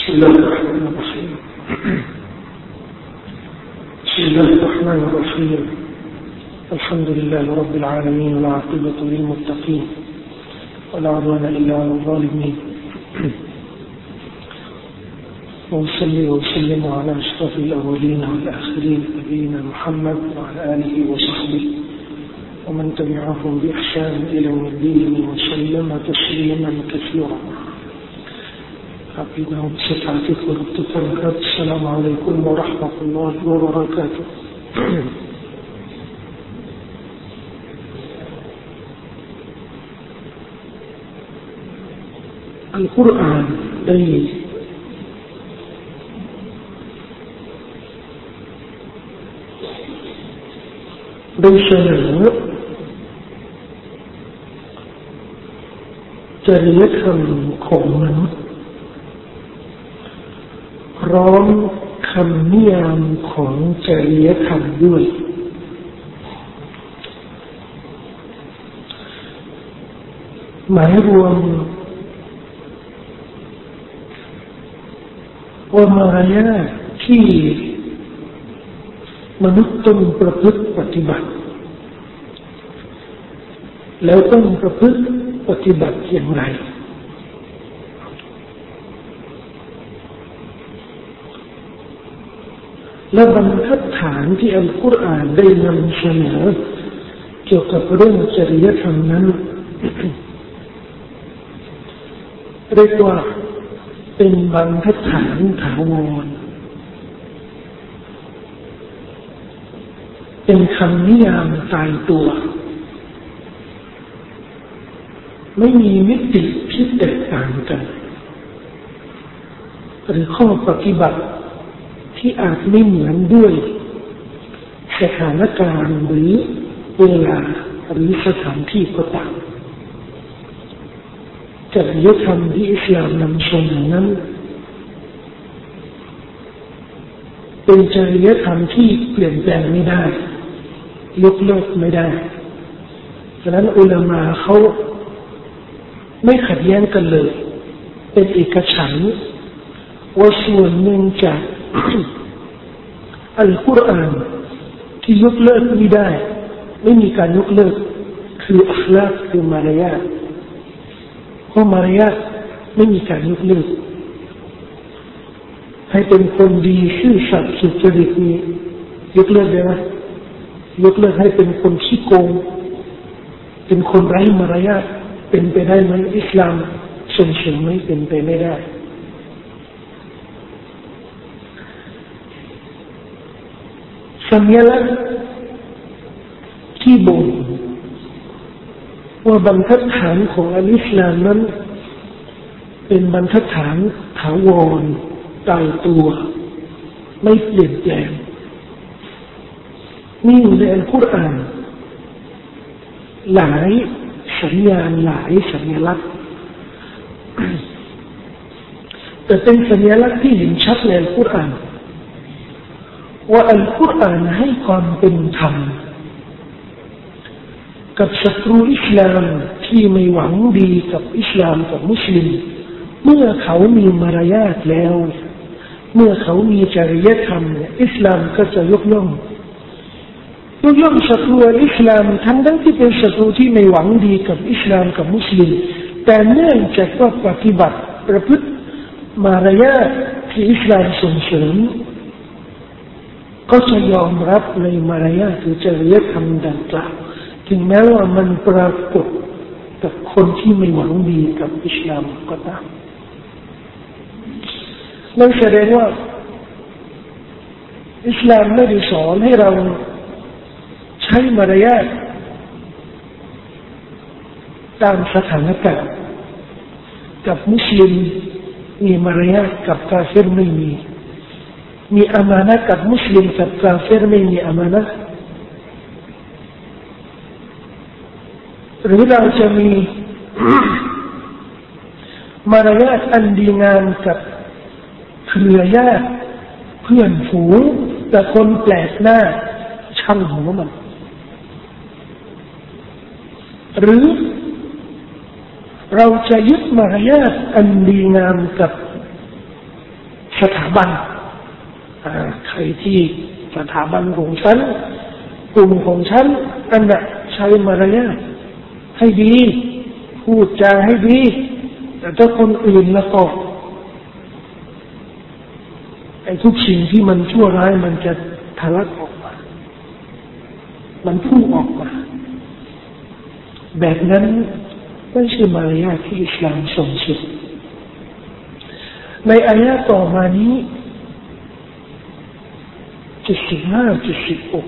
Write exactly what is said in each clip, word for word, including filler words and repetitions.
بسم الله الرحمن الرحيم بسم الله الرحمن الرحيم الحمد لله رب العالمين والعاقبة للمتقين ولا عدوان إلا على الظالمين وصلي وسلم على أشرف الأولين والآخرين نبينا محمد وعلى آله وصحبه ومن تبعهم بإحسان إلى يوم الدين وسلم تسليما كثيرا. พี่น้องศรัทธาที่เคารพทุกท่านครับอัสสลามุอะลัยกุมวะเราะห์มะตุลลอฮิวะบะเราะกาตุฮ์อัลกุรอานได้ได้เสนอจริยธรรมของมนุษย์พร้อมคำนิยามของจริยธรรมด้วยหมายรวมว่ามารยาทที่มนุษย์ต้องประพฤติปฏิบัติแล้วต้องประพฤติปฏิบัติอย่างไรและบรรทัดฐานที่อัลกุรอานได้นำเสนอเกี่ยวกับเรื่องจริยธรรมนั้นเรียกว่าเป็นบรรทัดฐานถาวรเป็นคำนิยามตายตัวไม่มีมิติที่แตกต่างกันหรือข้อปฏิบัติที่อาจไม่เหมือนด้วยสถานการณ์หรือเวลาหรือสถานที่ก็ตามจริยธรรมที่อิสลามนำเสนอนั้นเป็นจริยธรรมที่เปลี่ยนแปลงไม่ได้ยกเลิกไม่ได้ฉะนั้นอุลามะเขาไม่ขัดแย้งกันเลยเป็นเอกฉันท์ว่าส่วนหนึ่งจากอัลกุรอานที่ยกเลิกไม่ได้ไม่มีการยกเลิกคืออัคลากคือมารยาทเพราะมารยาทไม่มีการยกเลิกให้เป็นคนดีซื่อสัตย์สุจริตนี้ยกเลิกได้ไหมยกเลิกให้เป็นคนขี้โกงเป็นคนไร้มารยาทเป็นไปได้ไหมอิสลามส่งเสริมไม่เป็นไปไม่ได้สัญลักษณ์ที่บ่งว่าบรรทัดฐานของอัลอิสลามนั้นเป็นบรรทัดฐานถาวรตายตัวไม่เปลี่ยนแปลงนี่อยู่ในอัลกุรอานหลายสัญญาณหลายสัญลักษณ์แต่เป็นสัญลักษณ์ที่เห็นชัดในอัลกุรอานว่าอัลกุรอานให้ความเป็นธรรมกับศัตรูอิสลามที่ไม่หวังดีกับอิสลามกับมุสลิมเมื่อเขามีมารยาทแล้วเมื่อเขามีจริยธรรมอิสลามก็จะยกย่องยกย่องศัตรูอิสลามทั้งทั้งที่เป็นศัตรูที่ไม่หวังดีกับอิสลามกับมุสลิมแต่เนื่องจากว่าปฏิบัติประพฤติมารยาทที่อิสลามส่งเสริมก็จะยอมรับในมารยาทหรือจริยธรรมดังกล่าวถึงแม้ว่ามันปรากฏกับคนที่ไม่หวังดีกับอิสลามก็ตามนั่นแสดงว่าอิสลามไม่ได้สอนให้เราใช้มารยาทตามสถานการณ์กับมุสลิมมีมารยาทกับกาเฟรไม่มีมีอามานะกับมุสลิมกับกาเฟรไม่มีอามานะหรือเราจะมี มารยาทอันดีงามกับเครือญาติเพื่อนฝูงแต่คนแปลกหน้าช่างหัวมันหรือเราจะยึดมารยาทอันดีงามกับสถาบันใครที่สถาบันของฉันกลุ่มของฉันอันน่ะใช้มารยาทให้ดีพูดจาให้ดีแต่ถ้าคนอื่นแล้วก็ไอ้ทุกสิ่งที่มันชั่วร้ายมันจะทะลักออกมามันพุ่งออกมาแบบนั้นไม่ใช่มารยาทที่อิสลามส่งเสริมในอายะต่อมานี้เจ็ดสิบห้า เจ็ดสิบหก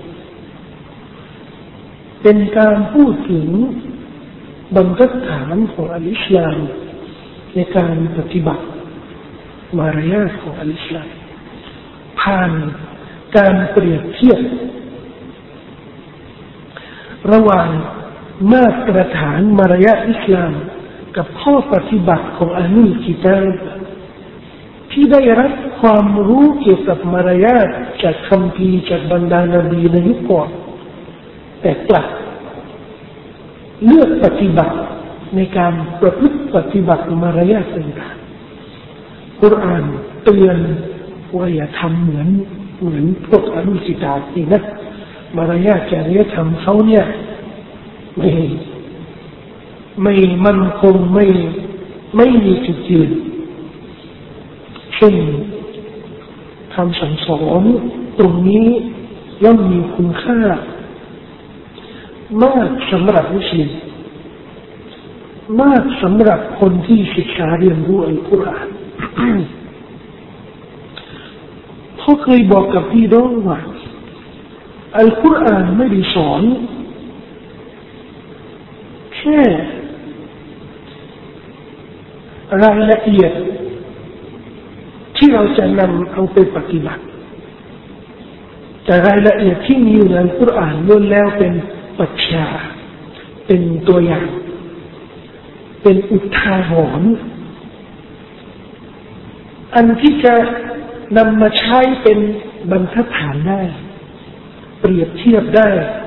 เป็นการพูดถึงบรรทัดฐานของอัลอิสลามในการปฏิบัติมารยาทของอัลอิสลามผ่านการเปรียบเทียบระหว่างมาตรฐานมารยาทอิสลามกับข้อปฏิบัติของอะห์ลุลกิตาบที่ได้รับความรู้เกี่ยวกับมารยาทจากคัมภีร์จากบรรดานบีในยุคก่อนแต่กลับเลือกปฏิบัติในการประพฤติปฏิบัติมารยาทต่างๆกุรอานเตือนว่าอย่าทำเหมือนเหมือนพวกอะห์ลุลกิตาบนี่นะมารยาทจริยธรรมเขาเนี่ยไม่ไม่มั่นคงไม่ไม่มีจุดยืนเช่นคำสั่งสอนตรงนี้ย่อมมีคุณค่ามากสำหรับมุสลิมมากสำหรับคนที่ศึกษาเรียนรู้อัลกุรอานเขาเคยบอกกับพี่น้องว่าอัลกุรอานไม่ได้สอนแค่รายละเอียดที่เราจะนำเอาไปปฏิบัติแต่รายละเอียดที่มีอยู่ในอัลกุรอานล้วนแล้วเป็นปรัชญาเป็นตัวอย่างเป็นอุทาหรณ์อันที่จะนำมาใช้เป็นบรรทัดฐานได้เปรียบเทียบได้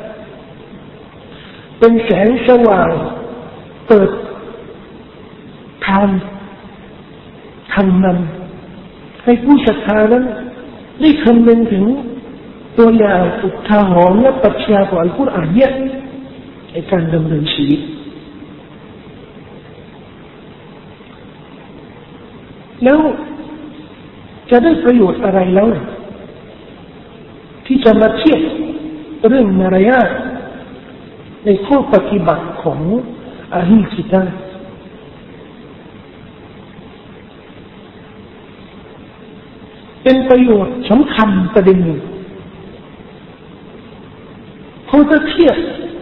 เป็นแสงสว่างเปิดทางทางนำให้ผู้ศรัทธานั้นได้คำนึงถึงตัวอย่างอุทาหรณ์และปรัชญาของอัลกุรอานเนี่ยในการดำเนินชีวิตแล้วจะได้ประโยชน์อะไรแล้วที่จะมาเทียบเรื่องมารยาทในข้อปฏิบัติของอะห์ลุลกิตาบเป็นประโยชน์สำคัญประเด็นหนึ่งเขาจะเทียบ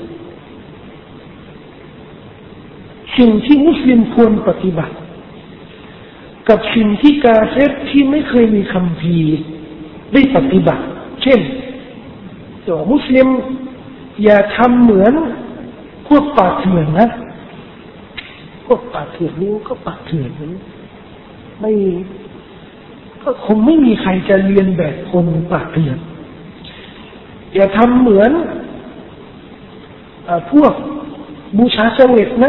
สิ่งที่มุสลิมควรปฏิบัติกับสิ่งที่กาเฟรที่ไม่เคยมีคัมภีร์ได้ปฏิบัติเช่นตัวมุสลิมอย่าทำเหมือนพวกป่าเถื่อนนะพวกป่าเถื่อนนี่ก็ป่าเถื่อนนั้นไม่ก็คงไม่มีใครจะเรียนแบบคนป่าเถื่อนอย่าทำเหมือนพวกบูชาเสวตนะ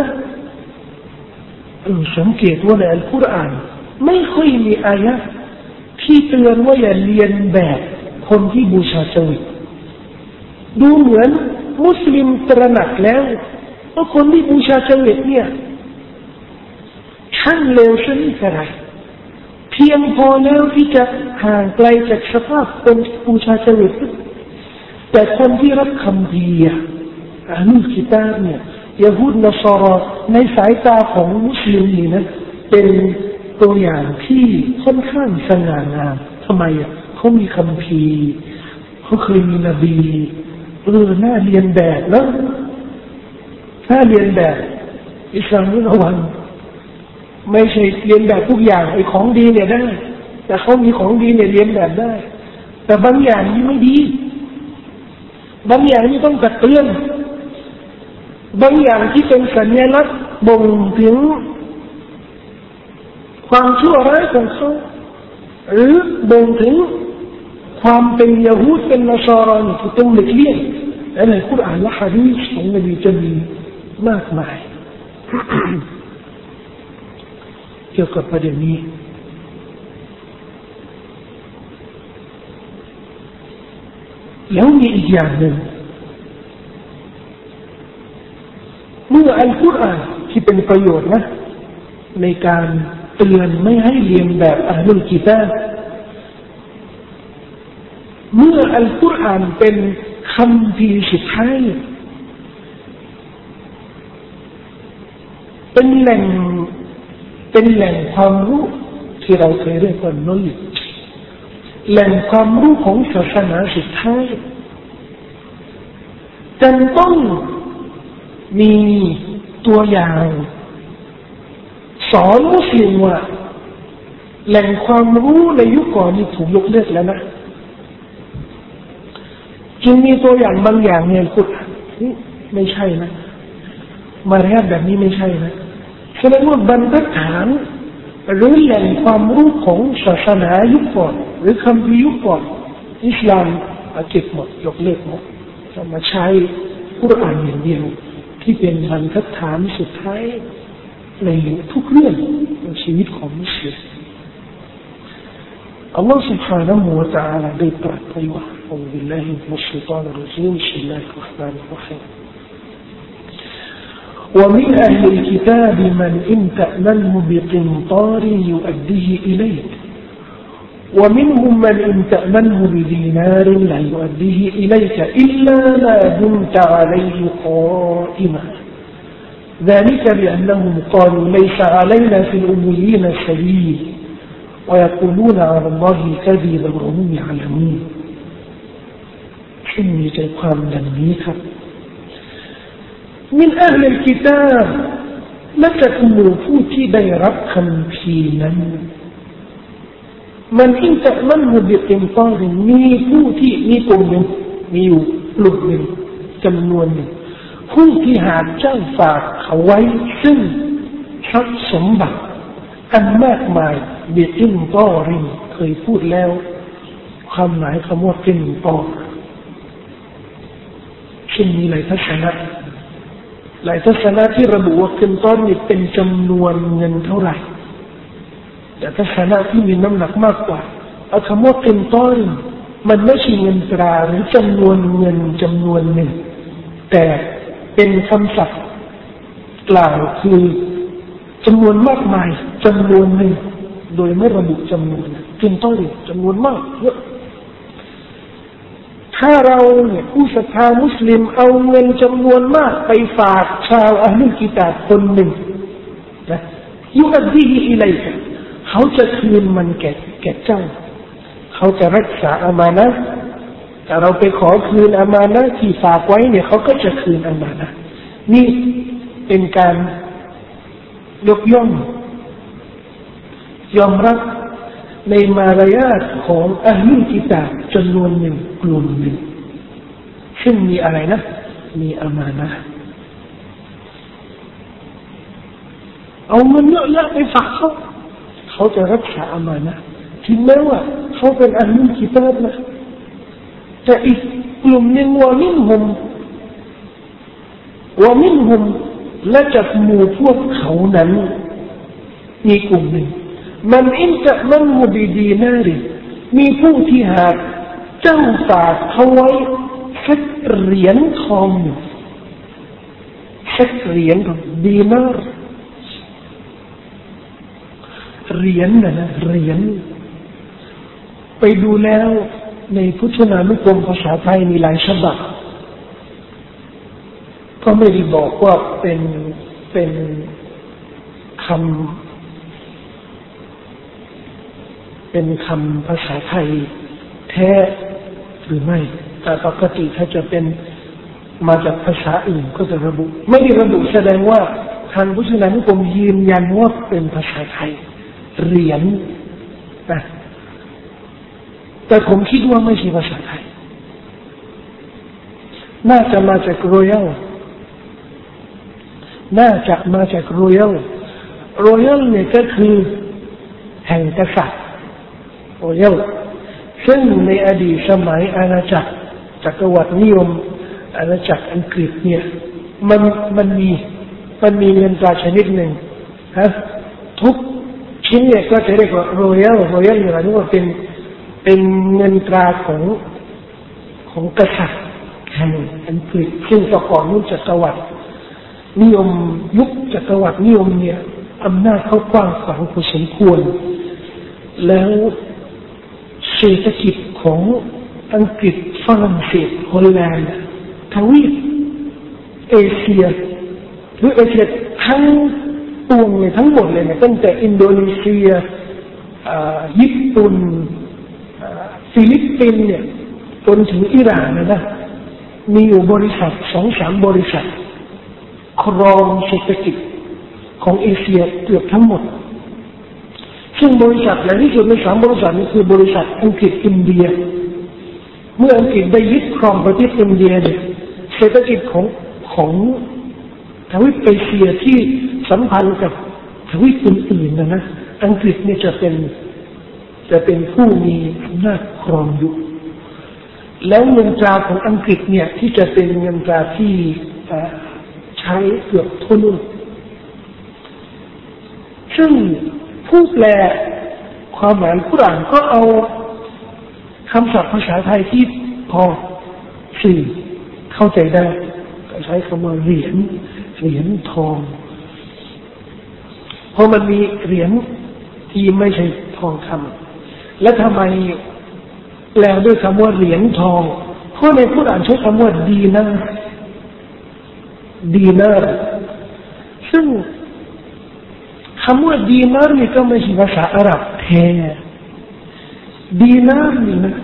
สังเกตว่าในอัลกุรอานไม่ค่อยมีอายะที่เตือนว่าอย่าเรียนแบบคนที่บูชาเสวตดูเหมือนมุสลิมตระหนักแล้วว่าคนที่บูชาเสวตเนี่ยช่างเลวชนิดอะไรเพียงพอแล้วที่จะห่างไกลจากสภาพคนบูชาเสวตแต่คนที่รับคำพีอะอะห์ลุลกิตาบเนี่ยยะฮูดนัสรอในสายตาของมุสลิมนี่นะเป็นตัวอย่างที่ค่อนข้างสง่างามทำไมอ่ะเขามีคำพีเขาเคยมีนบีเออน่าเรียนแบบแล้วน่าเรียนแบบอิสลามระวังไม่ใช่เรียนแบบทุกอย่างไอ้ของดีเนี่ยได้แต่เขามีของดีเนี่ยเรียนแบบได้แต่บางอย่างนี่ไม่ดีบางอย่างนี่ต้องตักเตือนบางอย่างที่เป็นสัญลักษณ์บ่งถึงความชั่วร้ายของเขาหรือบ่งถึงความเป็นยะฮูดเป็นนัสรอนี่ที่ต้องหลีกเลี่ยงและในคุรอานและหะดีษของนบีจะมีมากมาย เกี่ยวกับประเด็นนี้แล้วมีอีกอย่างหนึ่งเมื่ออัลกุรอานที่เป็นประโยชน์นะในการเตือนไม่ให้เลียนแบบอะห์ลุลกิตาบเมื่ออัลกุรอานเป็นคำพีสุดท้ายเป็นแหล่งเป็นแหล่งความรู้ที่เราเคยเรียกว่า knowledge แหล่งความรู้ของศาสนาสุดท้ายจำต้องมีตัวอย่างสอนมุสลิมว่าแหล่งความรู้ในยุคก่อนนี่ถูกยกเลิกแล้วนะจึงมีตัวอย่างบางอย่างเนี่ยคุณไม่ใช่นะมารยาทแบบนี้ไม่ใช่นะแสดงว่าบรรทัดฐานหรือแหล่งความรู้ของศาสนายุคก่อนหรือคำพิยุคก่อนอิสลามเก็บหมดยกเลิกหมดจะมาใช้กุรอานอย่างเดียวที่เป็นบรรทัดฐานสุดท้ายในทุกเรื่องในชีวิตของมุสลิมอัลลอฮฺ سبحانه และ تعالى ได้ตรัสไว้ว่าอัลลอฮฺบิลลาฮิมินัชชัยฏอนรเราะญีมบิสมิลลาฮิรเราะห์มานิรเราะฮีมومن أهل الكتاب من إن تأمنه بقنطار يؤديه إليك ومنهم من إن تأمنه بدينار لا يؤديه إليك إلا ما دمت عليه قائما ذلك بأنهم قالوا ليس علينا في الأميين سبيل ويقولون على الله كذبا وهم يعلمون ซึ่งมีใจความดังนี้ครับมินอัลลิลกิตาบและจากหมู่ผู้ที่ได้รับคำพีนั้นมันอินตะมันหุบิติมตอริมีผู้ที่มีกลุ่มหนึ่งมีอยู่กลุ่มหนึ่งจำนวนหนึ่งผู้ที่หากเจ้าฝากเขาไว้ซึ่งทรัพย์สมบัติอันมากมายบิติมตอริเคยพูดแล้วความหมายคำว่ากินตอซึ่งมีหลายทัศนะหลายทัศนะที่ระบุว่ากินตอนนี้เป็นจำนวนเงินเท่าไหร่แต่ทัศนะที่มีน้ำหนักมากกว่าเอาคำว่ากินตอนมันไม่ใช่เงินตราหรือจำนวนเงินจำนวนหนึ่งแต่เป็นคำศัพท์กล่าวคือจำนวนมากมายจำนวนหนึ่งโดยไม่ระบุจำนวนกินตอนจำนวนมากเยอะถ้าเราเนี่ยผู้ศรัทธามุสลิมเอาเงินจำนวนมากไปฝากชาวอะห์ลุลกิตาบคนหนึ่งนะยุอัดดีฮิอิลัยกะเขาจะคืนมันแก่แก่เจ้าเขาจะรักษาอามานะห์แต่เราไปขอคืนอามานะห์ที่ฝากไว้เนี่ยเขาก็จะคืนอามานะห์นี่เป็นการยกย่องยอมรับในมารยาทของอะห์ลุลกิตาบจำนวนหนึ่งกลุ่มหนึ่งซึ่งมีอะไรนะมีอามานะห์เอาเงินเยอะๆไปฝากเขาเขาจะรักษาอามานะห์ถึงแม้ว่าเขาเป็นอะห์ลุลกิตาบนะแต่อีกกลุ่มหนึ่งว่ามินฮุมว่ามินฮุมและจากหมู่พวกเขานั้นมีกลุ่มหนึ่งมันอินตะมันหูบีดีนาริมีผู้ที่หากเจ้าฝากเขาไว้สักเหรียญทองหนึ่งสักเหรียญดีนาร์เหรียญน่ะนะเหรียญไปดูแล้วในพุทธนานุกรมภาษาไทยมีหลายฉบับก็ไม่ได้บอกว่าเป็นเป็นคำเป็นคำภาษาไทยแท้หรือไม่แต่ปกติถ้าจะเป็นมาจากภาษาอื่นก็จะระบุไม่ได้ระบุแสดงว่าทางพุทธนานุกรมยืนยันว่าเป็นภาษาไทยเหรียญนะแต่ผมคิดว่าไม่ใช่ภาษาไทยน่าจะมาจากรอยัลน่าจะมาจากรอยัลรอยัลเนี่ยก็คือแห่งกษัตริย์รอยัลซึ่งในอดีตสมัยอาณาจักรจักรวรรดินิยมอาณาจักรอังกฤษเนี่ยมันมันมีมันมีเงินตราชนิดหนึ่งฮะทุกชิ้นเนี่ยก็จะเรียกว่ารอยัลรอยัลเนี่ยหมายถึงว่าเป็นเป็นเงินตราของขของกษัตริย์แห่งอังกฤษซึ่งแต่ก่อนนู้นจักรวรรดินิยมยุคจักรวรรดินิยมเนี่ยอำนาจเขากว้างขวางพอสมควรแล้วเศรษฐกิจของอังกฤษฝรั่งเศสฮอลแลนด์ทวีปเอเชียหรือเอเชียทั้งปวงเลยทั้งหมดเลยเนี่ยตั้งแต่อินโดนีเซียญี่ปุ่นฟิลิปปินส์เนี่ยจนถึงอิหร่านนะนะมีอยู่บริษัทสองสามบริษัทครองเศรษฐกิจของเอเชียเกือบทั้งหมดซึ่งบริษัทใหญ่ที่สุดในสามบริษัทนี้คือบริษัทอังกฤษอินเดียเมื่ออังกฤษได้ยึดครองประเทศอินเดียเนี่ยเศรษฐกิจของของทวีปเอเชียที่สัมพันธ์กับทวีปอื่นๆนะนะอังกฤษเนี่ยจะเป็นจะเป็นผู้มีอำนาจครองอยู่แล้วเงินตราของอังกฤษเนี่ยที่จะเป็นเงินตราที่ใช้เกือบทั่วโลกซึ่งผู้แปลความหมายกุรอานก็เอาคำศัพท์ภาษาไทยที่พอสื่อเข้าใจได้ก็ใช้คำว่าเหรียญเหรียญทองเพราะมันมีเหรียญที่ไม่ใช่ทองคำและทำไมแปลด้วยคำว่าเหรียญทองเพราะในกุรอานใช้คำว่าดีนาร์ดีนาร์ซึ่งคำว่าดีนาร์นี่ก็ไม่ใช่ภาษาอาหรับแท้ดีนาร์นี่นะ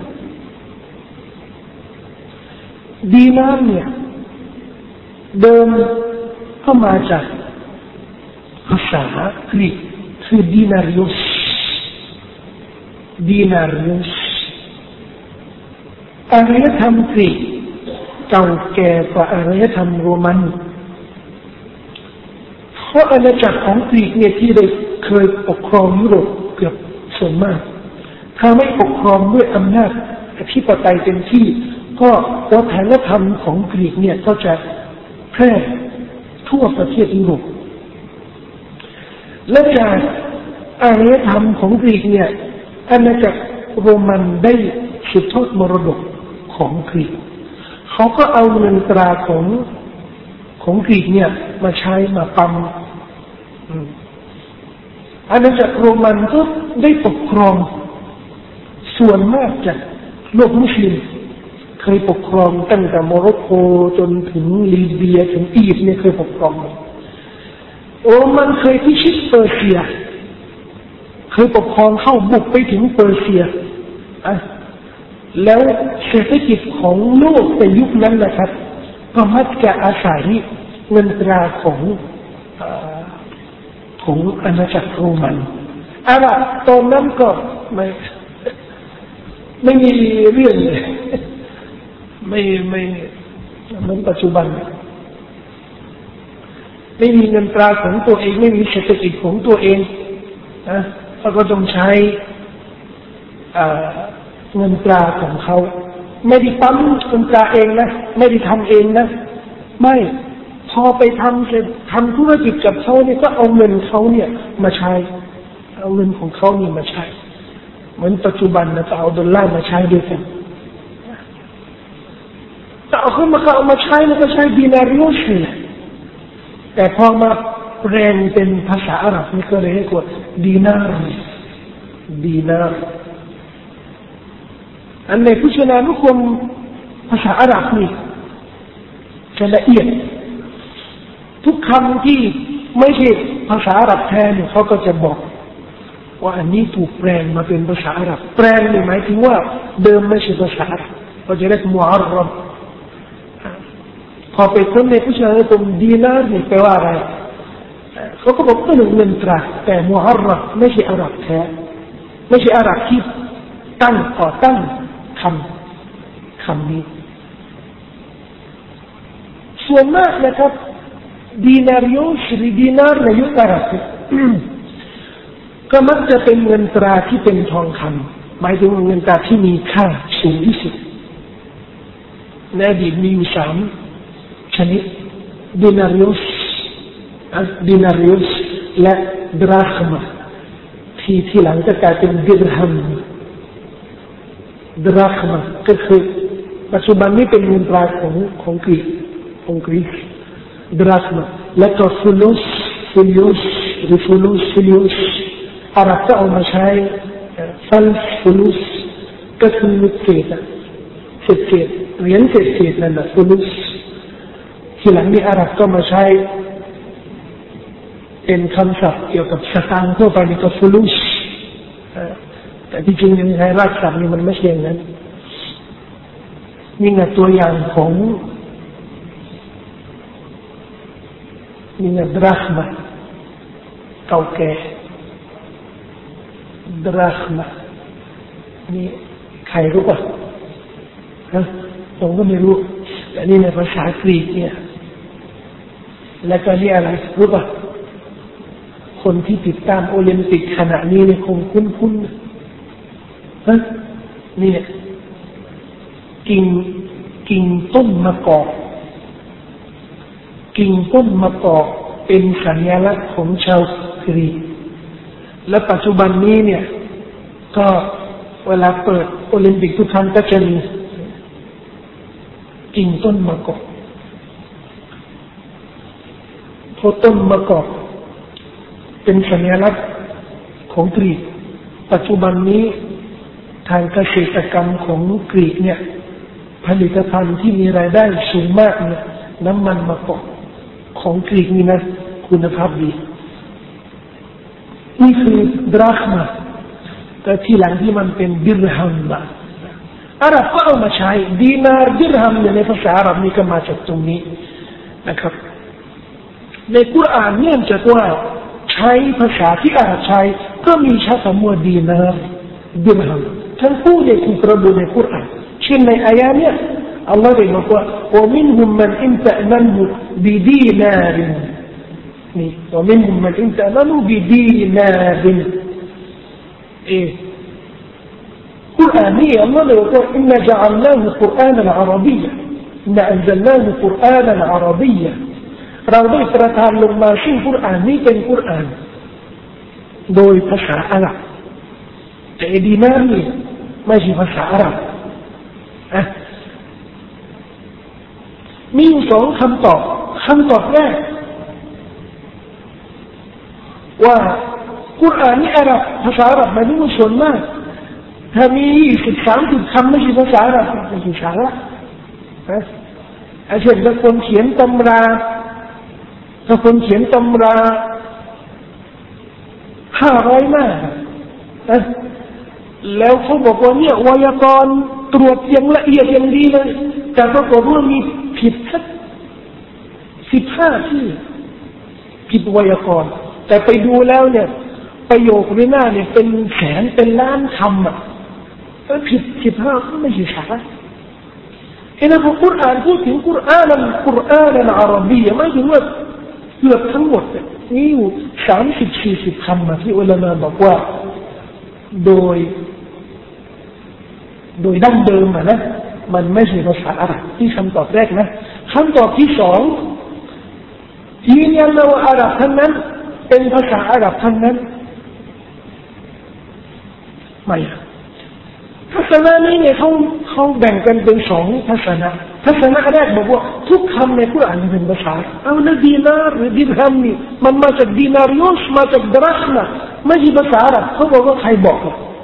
ดีนาร์เนี่ยเดิมก็มาจากภาษากรีกคือดีนาริอุสดีนาริอุสอารยธรรมกรีกเก่าแก่กว่าอารยธรรมโรมันเพราะอาณาจักรของกรีกเนี่ยที่ได้เคยปกครองยุโรปเกือบส่วนมากถ้าไม่ปกครองด้วยอำนาจอธิปไตยเต็มที่ก็วัฒนธรรมของกรีกเนี่ยก็จะแพร่ทั่วประเทศยุโรปและจากอารยธรรมของกรีกเนี่ยอาณาจักรโรมันได้สืบทอดมรดกของกรีกเขาก็เอาเงินตราของของกรีกเนี่ยมาใช้มาปั๊มอาณาจักรโรมันก็ได้ปกครองส่วนมากจากโลกมุสลิมเคยปกครองตั้งแต่โมร็อกโกจนถึงลิเบียถึงอียิปต์เนี่ยเคยปกครองโรมันเคยพิชิตเปอร์เซียเคยปกครองเข้าบุกไปถึงเปอร์เซียอ่ะแล้วเศรษฐกิจของโลกในยุคนั้นนะครับก็มักจะอาศัยเงินตราของของอาณาจักรโรมันอาหรับตอนนั้นก็ไม่ไม่มีเรื่องเลยไม่ไม่เหมือนปัจจุบันไม่มีเงินตราของตัวเองไม่มีเศรษฐกิจของตัวเองนะเขาก็ต้องใช้เงินตราของเขาไม่ได้ปั๊มเงินตราเองนะไม่ได้ทำเองนะไม่พอไปทำเสร็จทำธุรกิจกับเขาเนี่ยก็เอาเงินเขาเนี่ยมาใช้เอาเงินของเขานี่มาใช้เหมือนปัจจุบันนะก็เอาดอลลาร์มาใช้ด้วยกันแต่เอาเขามาเอามาใช้แล้วก็ใช้ดินาริอุสเนี่ยแต่พอมาแปลงเป็นภาษาอาหรับนี่ก็เลยเรียกว่าดีนาร์ดีนาร์อันในพุทธนานุกรมภาษาอาหรับนี่จะละเอียดทุกคำที่ไม่ใช่ภาษาอาหรับแท้เนี่ยเขาก็จะบอกว่าอันนี้ถูกแปลงมาเป็นภาษาอาหรับแปลงนี่หมายถึงว่าเดิมไม่ใช่ภาษาอาหรับเขาจะเรียกมุอัรรับพอไปค้นในพุทธนานุกรมดีนาร์นี่แปลว่าอะไรเขาก็บอกว่าหนึ่งเงินตราแต่มุอัรรับไม่ใช่อาหรับแท้ไม่ใช่อาหรับที่ตั้งต่อตั้งคำคำนี้ส่วนมากนะครับดีนาริอุสหรือดีนาร์ในยุคอาหรับก็มักจะเป็นเงินตราที่เป็นทองคำหมายถึงเงินตราที่มีค่าสูงที่สุดในอดีตมีอยู่สามชนิดดีนาริอุสดีนาริอุสและดราคมาที่ที่หลังจะกลายเป็นดิรฮัมดราคมาก็คือปัจจุบันนี้เป็นเงินตราของของกรีกของกรีกดราสมาและก็ฟูลุสฟูลิอุสหรือฟูลุสฟูลิอุสอาหรับก็เอามาใช้ฟัลฟูลุสก็คือเศษเศษเศษเหรียญเศษเศษนั่นแหละฟูลุสทีหลังนี้อาหรับก็มาใช้เป็นคำศัพท์เกี่ยวกับสตางค์ทั่วไปนี่ก็ฟูลุสแต่ที่จริงในไทยรากศัพท์นี่มันไม่ใช่อย่างนั้นนี่ไงตัวอย่างของนี่ไงดราห์มาเก่าแก่ดราห์มานี่ใครรู้ป่ะฮะผมก็ไม่รู้แต่นี่ในภาษากรีกเนี่ยแล้วก็นี่อะไรรู้ป่ะคนที่ติดตามโอลิมปิกขณะนี้เนี่ยคงคุ้นๆฮะนี่กิ่งกิ่งต้นมะกอกกิ่งต้นมะกอกเป็นสัญลักษณ์ของชาวกรีกและปัจจุบันนี้เนี่ยก็เวลาเปิดโอลิมปิกทุกครั้งก็จะมีกิ่งต้นมะกอกเพราะต้นมะกอกเป็นสัญลักษณ์ของกรีกปัจจุบันนี้ทางเกษตรกรรมของกรีกเนี่ยผลิตภัณฑ์ที่มีรายได้สูงมากเนี่ยน้ำมันมะกอกของกรีกนี่นะคุณภาพดีนี่คือดราห์มาแต่ที่หลังที่มันเป็นดิรฮัมมาอาหรับก็เอามาใช้ดีนาร์ดิรฮัมในภาษาอาหรับนี่ก็มาจากตรงนี้นะครับในกุรอานเนี่ยจะว่าใช้ภาษาที่อาหรับใช้ก็มีใช้คำว่าดีนาร์ดิรฮัมทั้งคู่เนี่ยถูกระบุในกุรอานเช่นในอายะห์เนี่ยอัลลอฮ์ได้บอกว่า ومنهم من إن تأمنه بدينار นี่ ومنهم من إن تأمنه بدينار เอกุรอานนี่อัลลอฮ์ได้บอกว่า إن جعلناه قرآنا عربيا إن أنزلناه قرآنا عربيا เราได้ประทานลงมาซึ่งกุรอานนี้เป็นกุรอานโดยภาษาอาหรับแต่ดีนาร์นี่ไม่ใช่ภาษาอาหรับมีสองคำตอบคำตอบแรกว่ากุรอานนี่อาหรับภาษาอาหรับมันมีส่วนมากถ้ามีสิบสามสิบคำไม่ใช่ภาษาอาหรับไม่ใช่ภาษาละนะเช่นถ้าคนเขียนตำราถ้าคนเขียนตำราห้าร้อยหน้านะแล้วเขาบอกว่าเนี่ยไวยากรณ์ตรวจอย่างละเอียดอย่างดีเลยแต่ปรากฏว่ามีผิดสักสิบห้าที่ผิดไวยากรณ์แต่ไปดูแล้วเนี่ยประโยคในหน้าเนี่ยเป็นแสนเป็นล้านคำอ่ะแล้วผิดสิบห้าไม่ใช่สาระเห็นไหมพอกุรอานพูดถึงกุรอานนั้นกุรอานนั้นอาหรับไม่ถึงว่าเกือบทั้งหมดนี่อยู่สามสิบสี่สิบคำมาที่อุลามะบอกว่าโดยโดยดั้งเดิมอ่ะนะมันไม่ใช่ภาษาอาหรับที่คำตอบแรกนะคำตอบที่สองยืนยันว่าอาหรับทั้งนั้นเป็นภาษาอาหรับทั้งนั้นไม่ทัศนะนี้เนี่ยเขาเขาแบ่งกันเป็นสองทัศนะทัศนะแรกบอกว่าทุกคำในกุรอานเป็นภาษาเอานะดีนาร์หรือดิรฮัมนี่มันมาจากดีนาริอุสมาจากดราห์มาไม่ใช่ภาษาอาหรับเขาบอกว่าใครบอก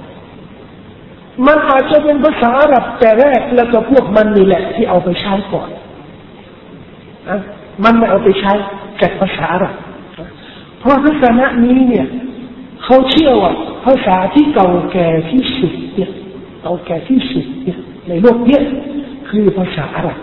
มันอาจจะเป็นภาษาอาหรับแต่แรกแล้วก็พวกมันนี่แหละที่เอาไปใช้ก่อนอะมันไม่เอาไปใช้จากภาษาอาหรับเพราะทัศนะนี้เนี่ยเขาเชื่อว่าภาษาที่เก่าแก่ที่สุดเนี่ยเก่าแก่ที่สุดเนี่ยในโลกนี้คือภาษาอาหรับ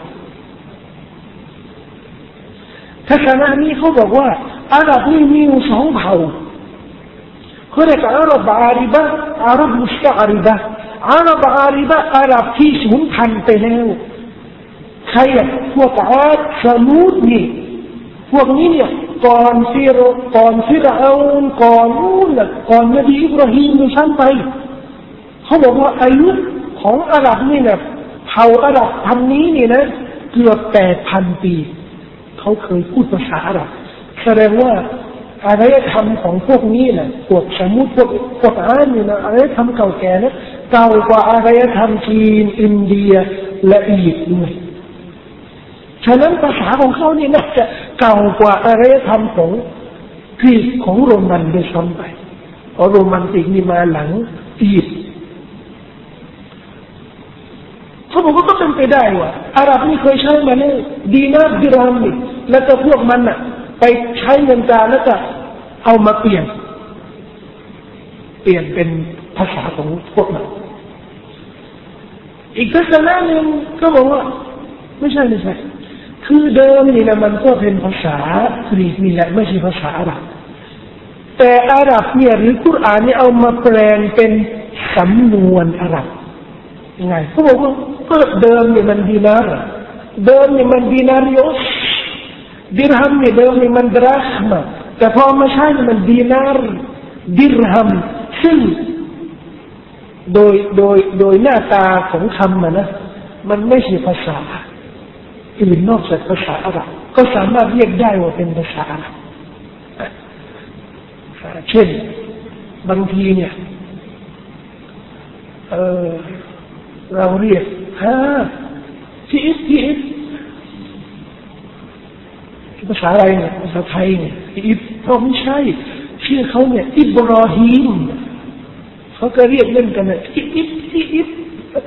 ทัศนะนี้เขาบอกว่าอาหรับนี่มีอยู่สองเผ่าเขาเรียกอาหรับอาริบะอาหรับมุสตะอาริบะอาหรับอาริบะอาหรับที่สูญพันธุ์ไปแล้วใครอ่ะพวกอาดสมูดนี่พวกนี้เนี่ยก่อนฟิรก่อนฟิรเอาน์ก่อนนู่นน่ะก่อนนบีอิบราฮิมด้วยซ้ำไปเขาบอกว่าอายุของอาหรับนี่เนี่ยเผ่าอาหรับพันนี้นี่นะเกือบแปดพันปีเขาเคยพูดภาษาอาหรับแสดงว่าอารยธรรมของพวกนี้นะพวกสมุทรพวกพวกอานี่นะอารยธรรมเก่าแก่นะเก่ากว่าอารยธรรมจีนอินเดียละเอียดด้วยฉะนั้นภาษาของเขานี่น่าจะเก่ากว่าอารยธรรมของกรีกของโรมันโดยซ้ำไปเพราะโรมันติกนี่มาหลังอียิปต์เขาบอกว่าก็เป็นไปได้ว่าอาหรับนี่เคยใช้มาเนี่ยดีนาร์ดิรามนี่แล้วก็พวกมันน่ะไปใช้เงินตราแล้วก็เอามาเปลี่ยนเปลี่ยนเป็นภาษาของพวกมันอีกทัศนะหนึ่งก็บอกว่าไม่ใช่ไม่ใช่คือเดิมนี่นะมันก็เป็นภาษากรีกนี่แหละไม่ใช่ภาษาอาหรับแต่อาหรับเนี่ยหรือกุรอานนี่เอามาแปลงเป็นสำนวนอาหรับยังไงเขาบอกว่าก็เดิมเนี่ยมันดีนาร์เดิมเนี่ยมันดีนาริโอสดิรฮัมเนี่ยเดิมเนี่ยมันดราห์มาแต่พอมาใช้มันดีนาร์ดิรฮัมซึ่งโดยโดยโดยหน้าตาของคำมันนะมันไม่ใช่ภาษาอื่นนอกจากภาษาอาหรับก็สามารถเรียกได้ว่าเป็นภาษาอาหรับเช่นบางทีเนี่ยเออเราเรียกฮะที่อิฟที่อิฟภาษาอะไรเนี่ยภาษาไทยเนี่ยที่อิฟเขาไม่ใช่ชื่อเขาเนี่ยอิบราฮิมเขาก็เรียกเล่นกันเนี่ยที่อิฟที่อิฟ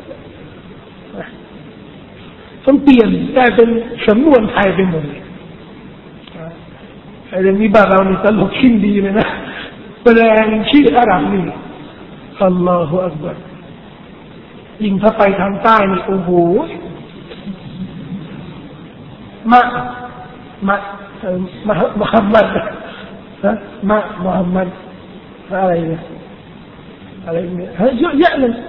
ต้องเปลี่ยนกลายเป็นสำนวนไทยไปหมดเลยไอ้เรื่องนี้บ้านเรานี่ตลกขึ้นดีเลยนะแปลงชื่ออาหรับนี่อัลลอฮฺอักบัรยิ่งถ้าไปทางใต้นี่โอ้โหมะมะมะมุฮัมมัดนะมะมุฮัมมัดอะไรเนี่ยอะไรเนี่ยเยอะแยะเลย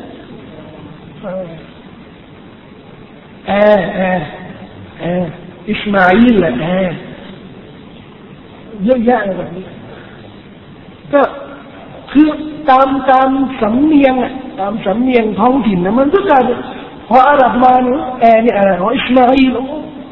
เออเออเอออิสมาอิลแหละเออเยอะแยะเลยแบบนี้ก็คือตามตามสำเนียงอ่ะตามสำเนียงท้องถิ่นนะมันก็กลายเป็นพออาหรับมาเนี่ยเออเนี่ยอะไรอิสมาอิล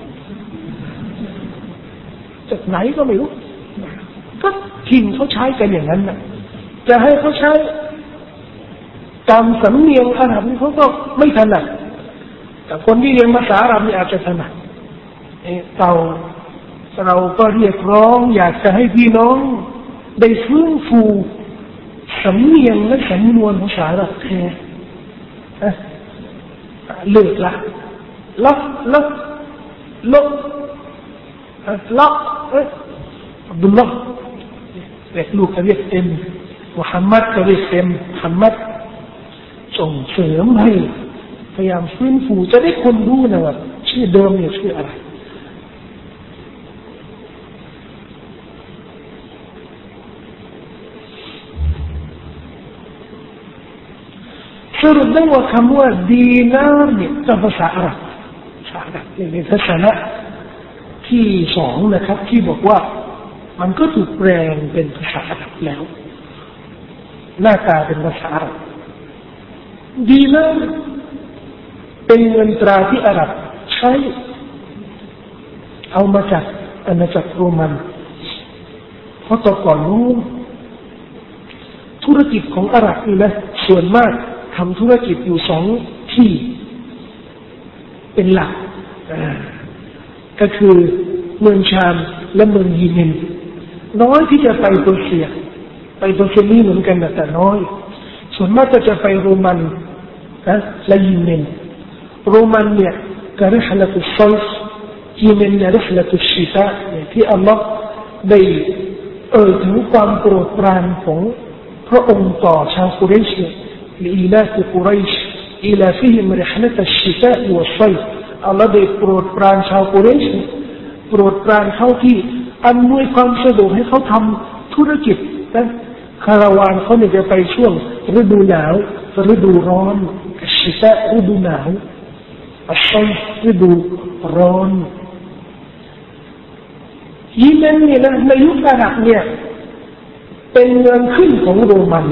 จากไหนก็ไม่รู้ก็ถิ่นเขาใช้กันอย่างนั้นนะจะให้เขาใช้ตามสำเนียงอาหรับนี่เขาก็ไม่ถนัดแต่คนที่เรียนภาษาอาหรับนี่อาจจะถนัดเราเราก็เรียกร้องอยากจะให้พี่น้องได้ฟื้นฟูสำเนียงและสำนวนภาษาอาหรับแท้เลิกละลักลักลักลักอับดุลลาห์เรียกลูกเรียกเต็มมุฮัมมัดก็เรียกเต็มมุฮัมมัดส่งเสริมให้พยายามฟื้นฟูจะได้คนรู้นะว่าชื่อเดิมเนี่ยชื่ออะไรสรุปได้ว่าคำว่าดีนาร์เนี่ยเป็นภาษาอาหรับภาษาอาหรับในทัศนะที่สองนะครับที่บอกว่ามันก็ถูกแปลงเป็นภาษาอาหรับแล้วหน้าตาเป็นภาษาอาหรับดีนาร์เป็นเงินตราที่อาหรับใช้เอามาจากอาณาจักรโรมันเพราะต่อก่อนนู้นธุรกิจของอาหรับนี่นะส่วนมากทำธุรกิจอยู่สองที่เป็นหลักก็คือเมืองชามและเมืองยีเมนน้อยที่จะไปเปอร์เซียไปเปอร์เซียนี่เหมือนกันแต่น้อยส่วนมากก็จะไปโรมันนะและยีเมนโรมันเนี่ยก็ริฮละตุสไซฟ์ยีเมนเนี่ยริฮละตุชิตาที่อัลลอฮ์ได้เอ่ยถึงความโปรดปรานของพระองค์ต่อชาวกุเรชلإيلاف قريش إيلافهم رحلة الشتاء والصيف อัลลอฮ์ได้โปรดปรานชาวกุเรชโปรดปรานเขาที่อำนวยความสะดวกให้เขาทำธุรกิจนะคาราวานเขาเนี่ยจะไปช่วงฤดูหนาวฤดูร้อนชิตะฤดูหนาวอัสไซฤดูร้อนยีเมนเนี่ยนะในยุคอาหรับเนี่ยเป็นเมืองขึ้นของโรมัน